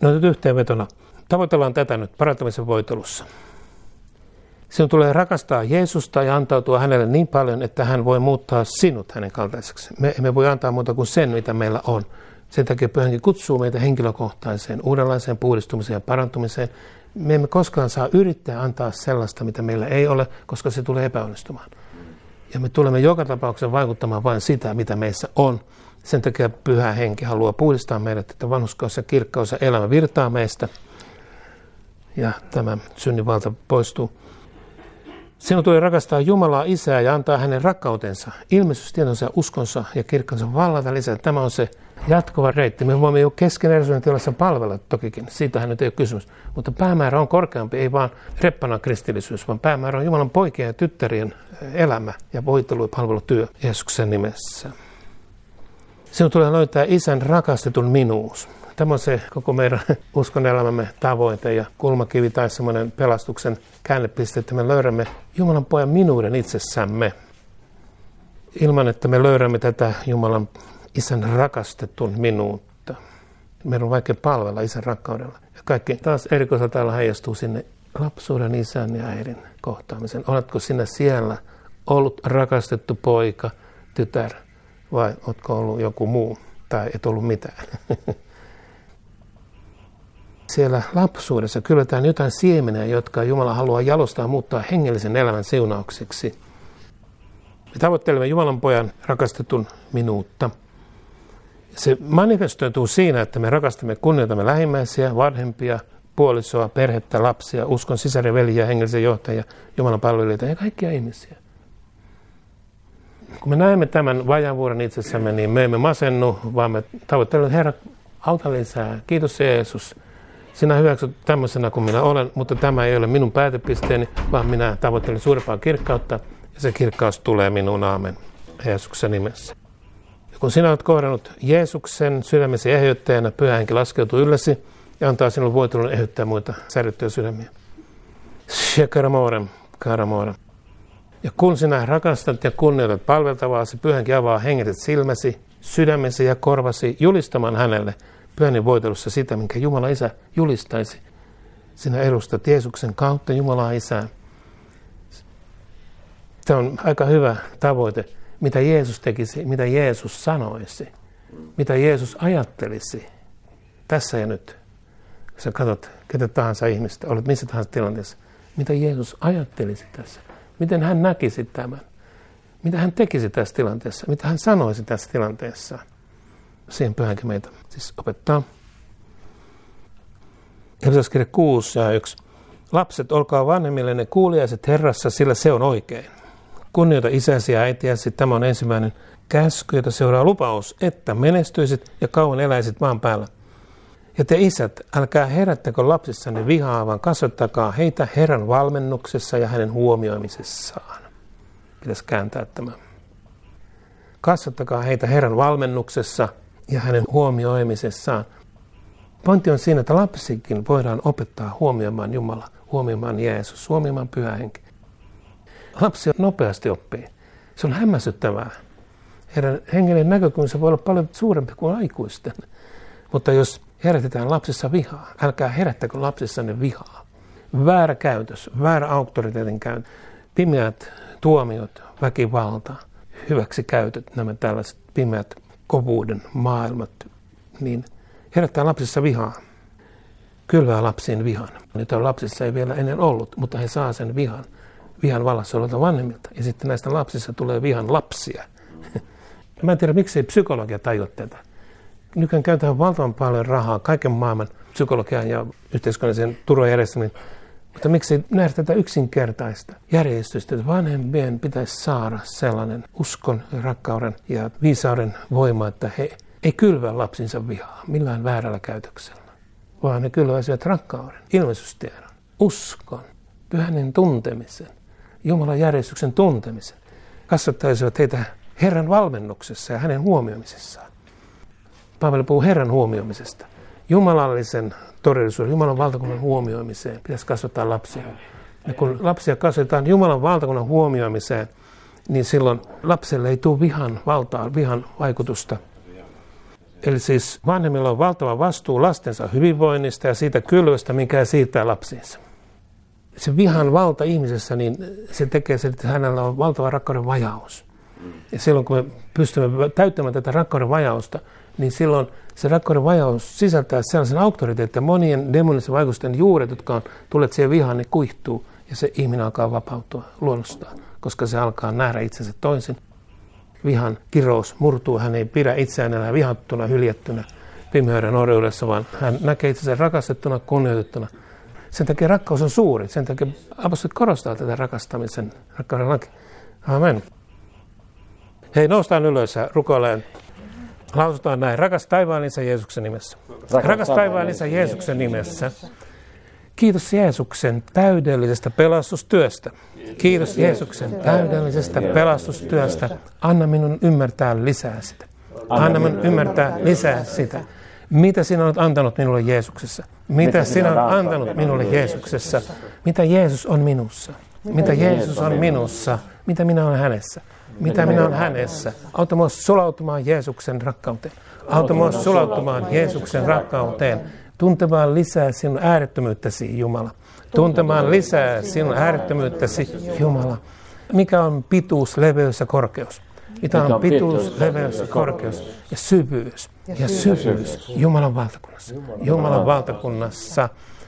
No nyt yhteenvetona. Tavoitellaan tätä nyt parantamisen voitelussa. Sinun tulee rakastaa Jeesusta ja antautua hänelle niin paljon, että hän voi muuttaa sinut hänen kaltaiseksi. Me emme voi antaa muuta kuin sen, mitä meillä on. Sen takia Pyhä Henki kutsuu meitä henkilökohtaiseen, uudenlaiseen puhdistumiseen ja parantumiseen. Me emme koskaan saa yrittää antaa sellaista, mitä meillä ei ole, koska se tulee epäonnistumaan. Ja me tulemme joka tapauksessa vaikuttamaan vain sitä, mitä meissä on. Sen takia Pyhä Henki haluaa puhdistaa meidät, että vanhurskaus ja kirkkaus ja elämä virtaa meistä. Ja tämä synninvalta poistuu. Sinun tulee rakastaa Jumalaa Isää ja antaa hänen rakkautensa, ilmestystietonsa, uskonsa ja kirkkonsa vallata lisää. Tämä on se jatkuva reitti. Me voimme jo keskeneräisyyden tilassa palvella tokikin. Siitähän nyt ei ole kysymys. Mutta päämäärä on korkeampi, ei vaan reppana kristillisyys, vaan päämäärä on Jumalan poikien ja tyttärien elämä ja voitelu ja palvelutyö Jeesuksen nimessä. Sinun tulee löytää Isän rakastetun minuus. Tämä on se koko meidän uskon elämämme tavoite ja kulmakivi tai semmoinen pelastuksen käännepiste, että me löydämme Jumalan pojan minuuden itsessämme. Ilman, että me löydämme tätä Jumalan Isän rakastetun minuutta. Meidän on vaikea palvella Isän rakkaudella. Ja kaikki taas erikoisella tavalla heijastuu sinne lapsuuden isän ja äidin kohtaamisen. Oletko sinä siellä ollut rakastettu poika, tytär vai oletko ollut joku muu tai et ollut mitään? Siellä lapsuudessa kylvetään jotain siemeniä, jotka Jumala haluaa jalostaa muuttaa hengellisen elämän siunauksiksi. Me tavoittelemme Jumalan pojan rakastetun minuutta. Se manifestoituu siinä, että me rakastamme, kunnioitamme lähimmäisiä, vanhempia, puolisoa, perhettä, lapsia, uskon sisaria, veljiä, hengellisiä johtajia, Jumalan palvelijoita ja kaikkia ihmisiä. Kun me näemme tämän vajavuoren itsessämme, niin me emme masennu, vaan me tavoittelemme, Herra, auta lisää. Kiitos Jeesus. Sinä hyväksyt tämmöisenä kuin minä olen, mutta tämä ei ole minun päätepisteeni, vaan minä tavoittelen suurempaa kirkkautta ja se kirkkaus tulee minuun, aamen, Jeesuksen nimessä. Ja kun sinä olet kohdannut Jeesuksen sydämesi eheyttäjänä, Pyhä Henki laskeutuu yllesi ja antaa sinulle voitelun eheyttää muita särjettyjä sydämiä. Shekaramorem, karamorem. Ja kun sinä rakastat ja kunnioitat palveltavaasi, Pyhä Henki avaa hengelliset silmäsi, sydämesi ja korvasi julistamaan hänelle Pyhän voitelussa sitä, minkä Jumala Isä julistaisi. Sinä edustat Jeesuksen kautta Jumalaa Isää. Tämä on aika hyvä tavoite, mitä Jeesus tekisi, mitä Jeesus sanoisi, mitä Jeesus ajattelisi tässä ja nyt. Sä katsot ketä tahansa ihmistä, olet missä tahansa tilanteessa, mitä Jeesus ajattelisi tässä, miten hän näkisi tämän, mitä hän tekisi tässä tilanteessa, mitä hän sanoisi tässä tilanteessa. Siihen Pyhä Henki meitä siis opettaa. Efesolaiskirja kuusi ja yksi. Lapset, olkaa vanhemmillenne kuuliaiset Herrassa, sillä se on oikein. Kunnioita isäsi ja äitiäsi, tämä on ensimmäinen käsky, jota seuraa lupaus, että menestyisit ja kauan eläisit maan päällä. Ja te isät, älkää herättäkö lapsissanne vihaa, vaan kasvattakaa heitä Herran valmennuksessa ja hänen huomioimisessaan. Pitäisi kääntää tämä. Kasvattakaa heitä Herran valmennuksessa ja hänen huomioimisessaan. Pointti on siinä, että lapsikin voidaan opettaa huomioimaan Jumala, huomioimaan Jeesus, huomioimaan Pyhä Henki. Lapsi nopeasti oppii. Se on hämmästyttävää. Heidän hengellinen näkökulmansa voi olla paljon suurempi kuin aikuisten. Mutta jos herätetään lapsissa vihaa, älkää herättäkö lapsissanne vihaa. Väärä käytös, väärä auktoriteetin käytös, pimeät tuomiot, väkivalta, hyväksikäytöt, nämä tällaiset pimeät kovuuden maailmat, niin herättää lapsissa vihaa. Kylvää lapsiin vihan. Niitä lapsissa ei vielä ennen ollut, mutta he saa sen vihan. Vihan vallassa olevilta vanhemmilta. Ja sitten näistä lapsista tulee vihan lapsia. Mä en tiedä, miksi ei psykologia tajua tätä. Nykyään käytetään valtavan paljon rahaa kaiken maailman psykologian ja yhteiskunnallisen turvajärjestelmän. Mutta miksi ei nähdä tätä yksinkertaista järjestystä, että vanhempien pitäisi saada sellainen uskon, rakkauden ja viisauden voima, että he ei kylvää lapsinsa vihaa millään väärällä käytöksellä, vaan ne kylväisivät rakkauden, ilmestystiedon, uskon, pyhän tuntemisen, Jumalan järjestyksen tuntemisen. Kasvattaisivat heitä Herran valmennuksessa ja hänen huomioimisessaan. Paavali puhuu Herran huomioimisesta. Jumalallisen todellisuuden, Jumalan valtakunnan huomioimiseen pitäisi kasvattaa lapsia. Ja kun lapsia kasvatetaan Jumalan valtakunnan huomioimiseen, niin silloin lapselle ei tule vihan valtaa, vihan vaikutusta. Eli siis vanhemmilla on valtava vastuu lastensa hyvinvoinnista ja siitä kylvästä, mikä he siirtää lapsiinsa. Se vihan valta ihmisessä, niin se tekee sen, että hänellä on valtava rakkauden vajaus. Ja silloin kun me pystymme täyttämään tätä rakkauden vajausta, niin silloin se rakkauden vajaus sisältää sellaisen auktoriteetin, että monien demonisen vaikutusten juuret, jotka on tulleet siihen vihaan, ne kuihtuu ja se ihminen alkaa vapautua luonnostaan, koska se alkaa nähdä itsensä toisin. Vihan kirous murtuu, hän ei pidä itseään enää vihattuna, hyljättynä pimeyden orjuudessa, vaan hän näkee itsensä rakastettuna, kunnioitettuna. Sen takia rakkaus on suuri, sen takia apostolit korostaa tätä rakastamisen, rakkauden laki. Amen. Hei, noustaan ylös ja rukoilleen. Lausutaan näin. Rakas taivaan Isä Jeesuksen nimessä. Rakas, Rakas taivaan Isä Jeesuksen nimessä. Kiitos Jeesuksen täydellisestä pelastustyöstä. Kiitos Jeesuksen täydellisestä pelastustyöstä. Anna minun ymmärtää lisää sitä. Anna minun ymmärtää lisää sitä. Mitä sinä olet antanut minulle Jeesuksessa? Mitä sinä olet antanut minulle Jeesuksessa? Mitä Jeesus on minussa? Mitä Jeesus on minussa? Mitä minä olen hänessä? Mitä minä olen hänessä? Auta minua sulautumaan Jeesuksen rakkauteen. Auta minua sulautumaan Jeesuksen rakkauteen. Tuntemaan lisää sinun äärettömyyttäsi, Jumala. Tuntemaan lisää sinun äärettömyyttäsi, Jumala. Mikä on pituus, leveys ja korkeus? Mitä on pituus, leveys ja korkeus ja syvyys ja syvyys Jumalan valtakunnassa. Jumalan valtakunnassa.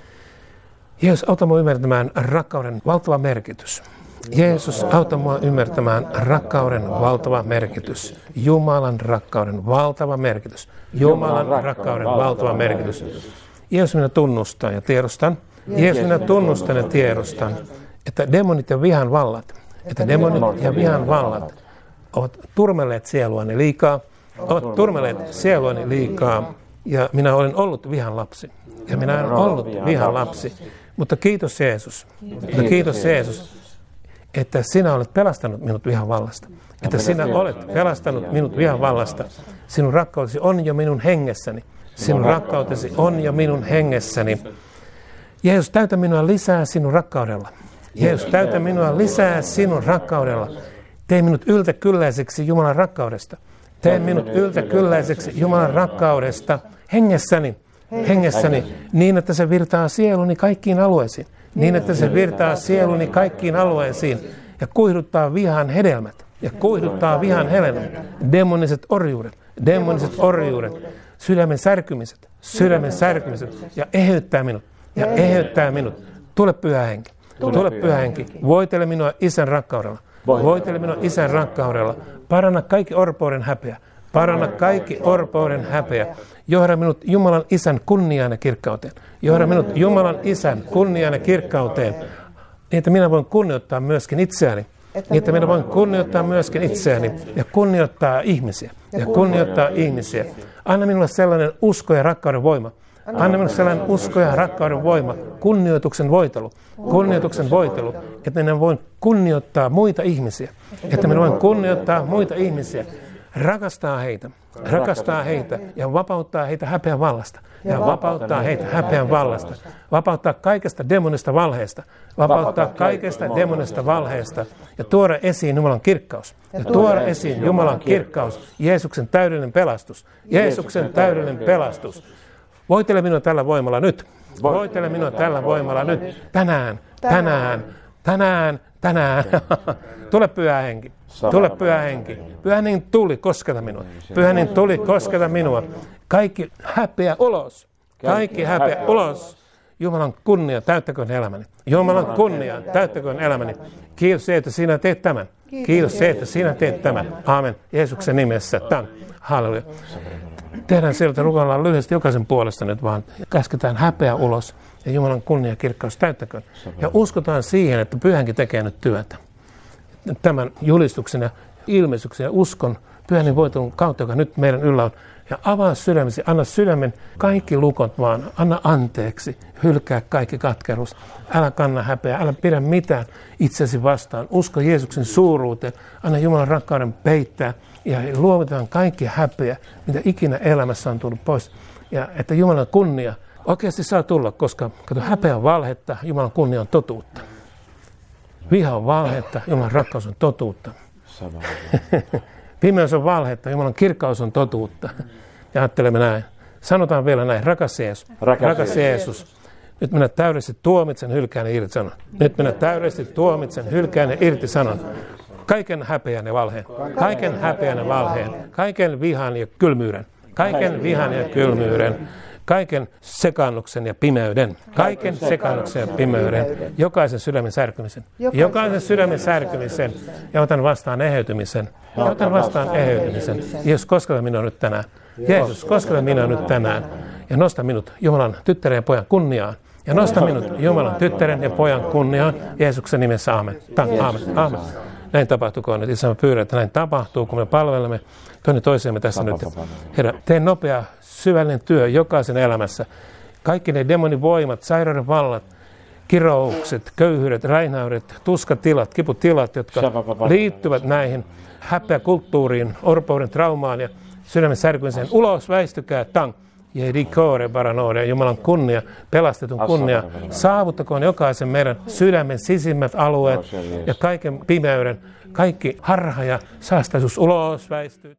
Jeesus, auta minua ymmärtämään rakkauden valtava merkitys. Jeesus, auta minua ymmärtämään rakkauden valtava merkitys. Jumalan rakkauden valtava merkitys. Jumalan rakkauden valtava merkitys. Jeesus, minä tunnustan ja tiedostan. Jeesus, minä tunnustan ja tiedostan, että demonit ja vihan vallat, että demonit ja vihan vallat ovat turmelleet sieluani liikaa, ovat turmelleet sieluani liikaa, ja minä olen ollut vihan lapsi. Ja minä olen ollut vihan lapsi. Mutta kiitos Jeesus, mutta kiitos Jeesus, että sinä olet pelastanut minut vihan vallasta. Että sinä olet pelastanut minut vihan vallasta. Sinun rakkautesi on jo minun hengessäni. Sinun rakkautesi on jo minun hengessäni. Jeesus, täytä minua lisää sinun rakkaudella. Jeesus, täytä minua lisää sinun rakkaudella. Tee minut yltäkylläiseksi Jumalan rakkaudesta. Tee minut yltäkylläiseksi Jumalan rakkaudesta hengessäni. Hengessäni niin, että se virtaa sieluni kaikkiin alueisiin. Niin, että se virtaa sieluni kaikkiin alueisiin ja kuihduttaa vihan hedelmät. Ja kuihduttaa vihan hedelmät. Demoniset orjuudet. Demoniset orjuudet. Sydämen särkymiset. Sydämen särkymiset. Ja eheyttää minut. Ja eheyttää minut. Tule Pyhä Henki. Tule Pyhä Henki. Voitele minua Isän rakkaudella. Voitele minua Isän rakkaudella. Paranna kaikki orpouden häpeä. Paranna kaikki orpouden häpeä. Johda minut Jumalan Isän kunniaan ja kirkkauteen. Johda minut Jumalan Isän kunniaan ja kirkkauteen. Niin, että minä voin kunnioittaa myöskin itseäni. Niin, että minä voin kunnioittaa myöskin itseäni ja kunnioittaa ihmisiä. Ja kunnioittaa ihmisiä. Anna minulle sellainen usko ja rakkauden voima. Anna minulle sellainen usko ja rakkauden voima. Kunnioituksen voitelu. Kunnioituksen voitelu. Että minä voin kunnioittaa muita ihmisiä. Että minä voin kunnioittaa muita ihmisiä. Rakastaa heitä, rakastaa heitä ja vapauttaa heitä häpeän vallasta. Ja vapauttaa heitä häpeän vallasta. Vapauttaa kaikesta demonista valheesta. Vapauttaa kaikesta demonista valheesta. Ja tuoda esiin Jumalan kirkkaus. Ja tuoda esiin Jumalan kirkkaus. Jeesuksen täydellinen pelastus. Jeesuksen täydellinen pelastus. Voitele minua tällä voimalla nyt. Voitele minua tällä voimalla nyt. Tänään, tänään, tänään, tänään. Tule Pyhä Henki. Tule Pyhä Henki. Pyhä Henki tuli, kosketa minua. Pyhä Henki tuli, kosketa minua. Kaikki häpeä ulos. Kaikki häpeä ulos. Jumalan kunnia, täyttäköön elämäni. Jumalan kunnia, täyttäköön elämäni. Kiitos se, että sinä teet tämän. Kiitos se, että sinä teet tämän. Aamen. Jeesuksen nimessä. Tämän. Halleluja. Tehdään sieltä, rukoillaan lyhyesti jokaisen puolesta nyt vaan. Käsketään häpeä ulos ja Jumalan kunnia ja kirkkaus täyttäköön. Ja uskotaan siihen, että Pyhä Henki tekee nyt työtä. Tämän julistuksen ja ilmestyksen ja uskon Pyhän Hengen voitelun kautta, joka nyt meidän yllä on. Ja avaa sydämesi, anna sydämen kaikki lukot vaan, anna anteeksi, hylkää kaikki katkeruus. Älä kanna häpeää, älä pidä mitään itsesi vastaan. Usko Jeesuksen suuruuteen, anna Jumalan rakkauden peittää ja luovutetaan kaikki häpeä, mitä ikinä elämässä on tullut pois. Ja että Jumalan kunnia oikeasti saa tulla, koska kato, häpeä on valhetta, Jumalan kunnia on totuutta. Viha on valhetta, Jumalan rakkaus on totuutta. Pimeys on valhetta, Jumalan kirkkaus on totuutta. ja ajattelemme näin. Sanotaan vielä näin, rakas Jeesus, Rakas rakas Jeesus, nyt minä täydellisesti tuomitsen, hylkään ja irtisanon. Nyt minä täydellisesti tuomitsen, hylkään ja irtisanon. Kaiken häpeän ja valheen, kaiken häpeän ja valheen, kaiken vihan ja kylmyyden, kaiken vihan ja kylmyyden, kaiken sekannuksen ja pimeyden, kaiken sekannuksen ja pimeyden, jokaisen sydämen särkymisen, jokaisen sydämen särkymisen, ja otan vastaan eheytymisen, ja otan vastaan eheytymisen. Jeesus, kosketa minua nyt tänään. Jeesus, kosketa minua nyt tänään, ja nosta minut Jumalan tyttären ja pojan kunniaan. Ja nosta minut Jumalan tyttären ja pojan kunniaan, Jeesuksen nimessä, aamen. Aamen, aamen. Näin tapahtukoon nyt. Isä, mä pyydän, että näin tapahtuu, kun me palvelemme toinen toisiamme tässä nyt. Herra, tee nopea, syvällinen työ jokaisen elämässä. Kaikki ne demonivoimat, sairauden vallat, kiroukset, köyhyydet, räinäydet, tuskatilat, kiputilat, jotka liittyvät näihin häpeäkulttuuriin, orpouden traumaan ja sydämen särkymiseen. Ulos väistykää, tang. Jedikore baranore, Jumalan kunnia, pelastetun kunnia, saavuttakoon jokaisen meidän sydämen sisimmät alueet ja kaiken pimeyden, kaikki harha ja saastaisuus ulos väistyy.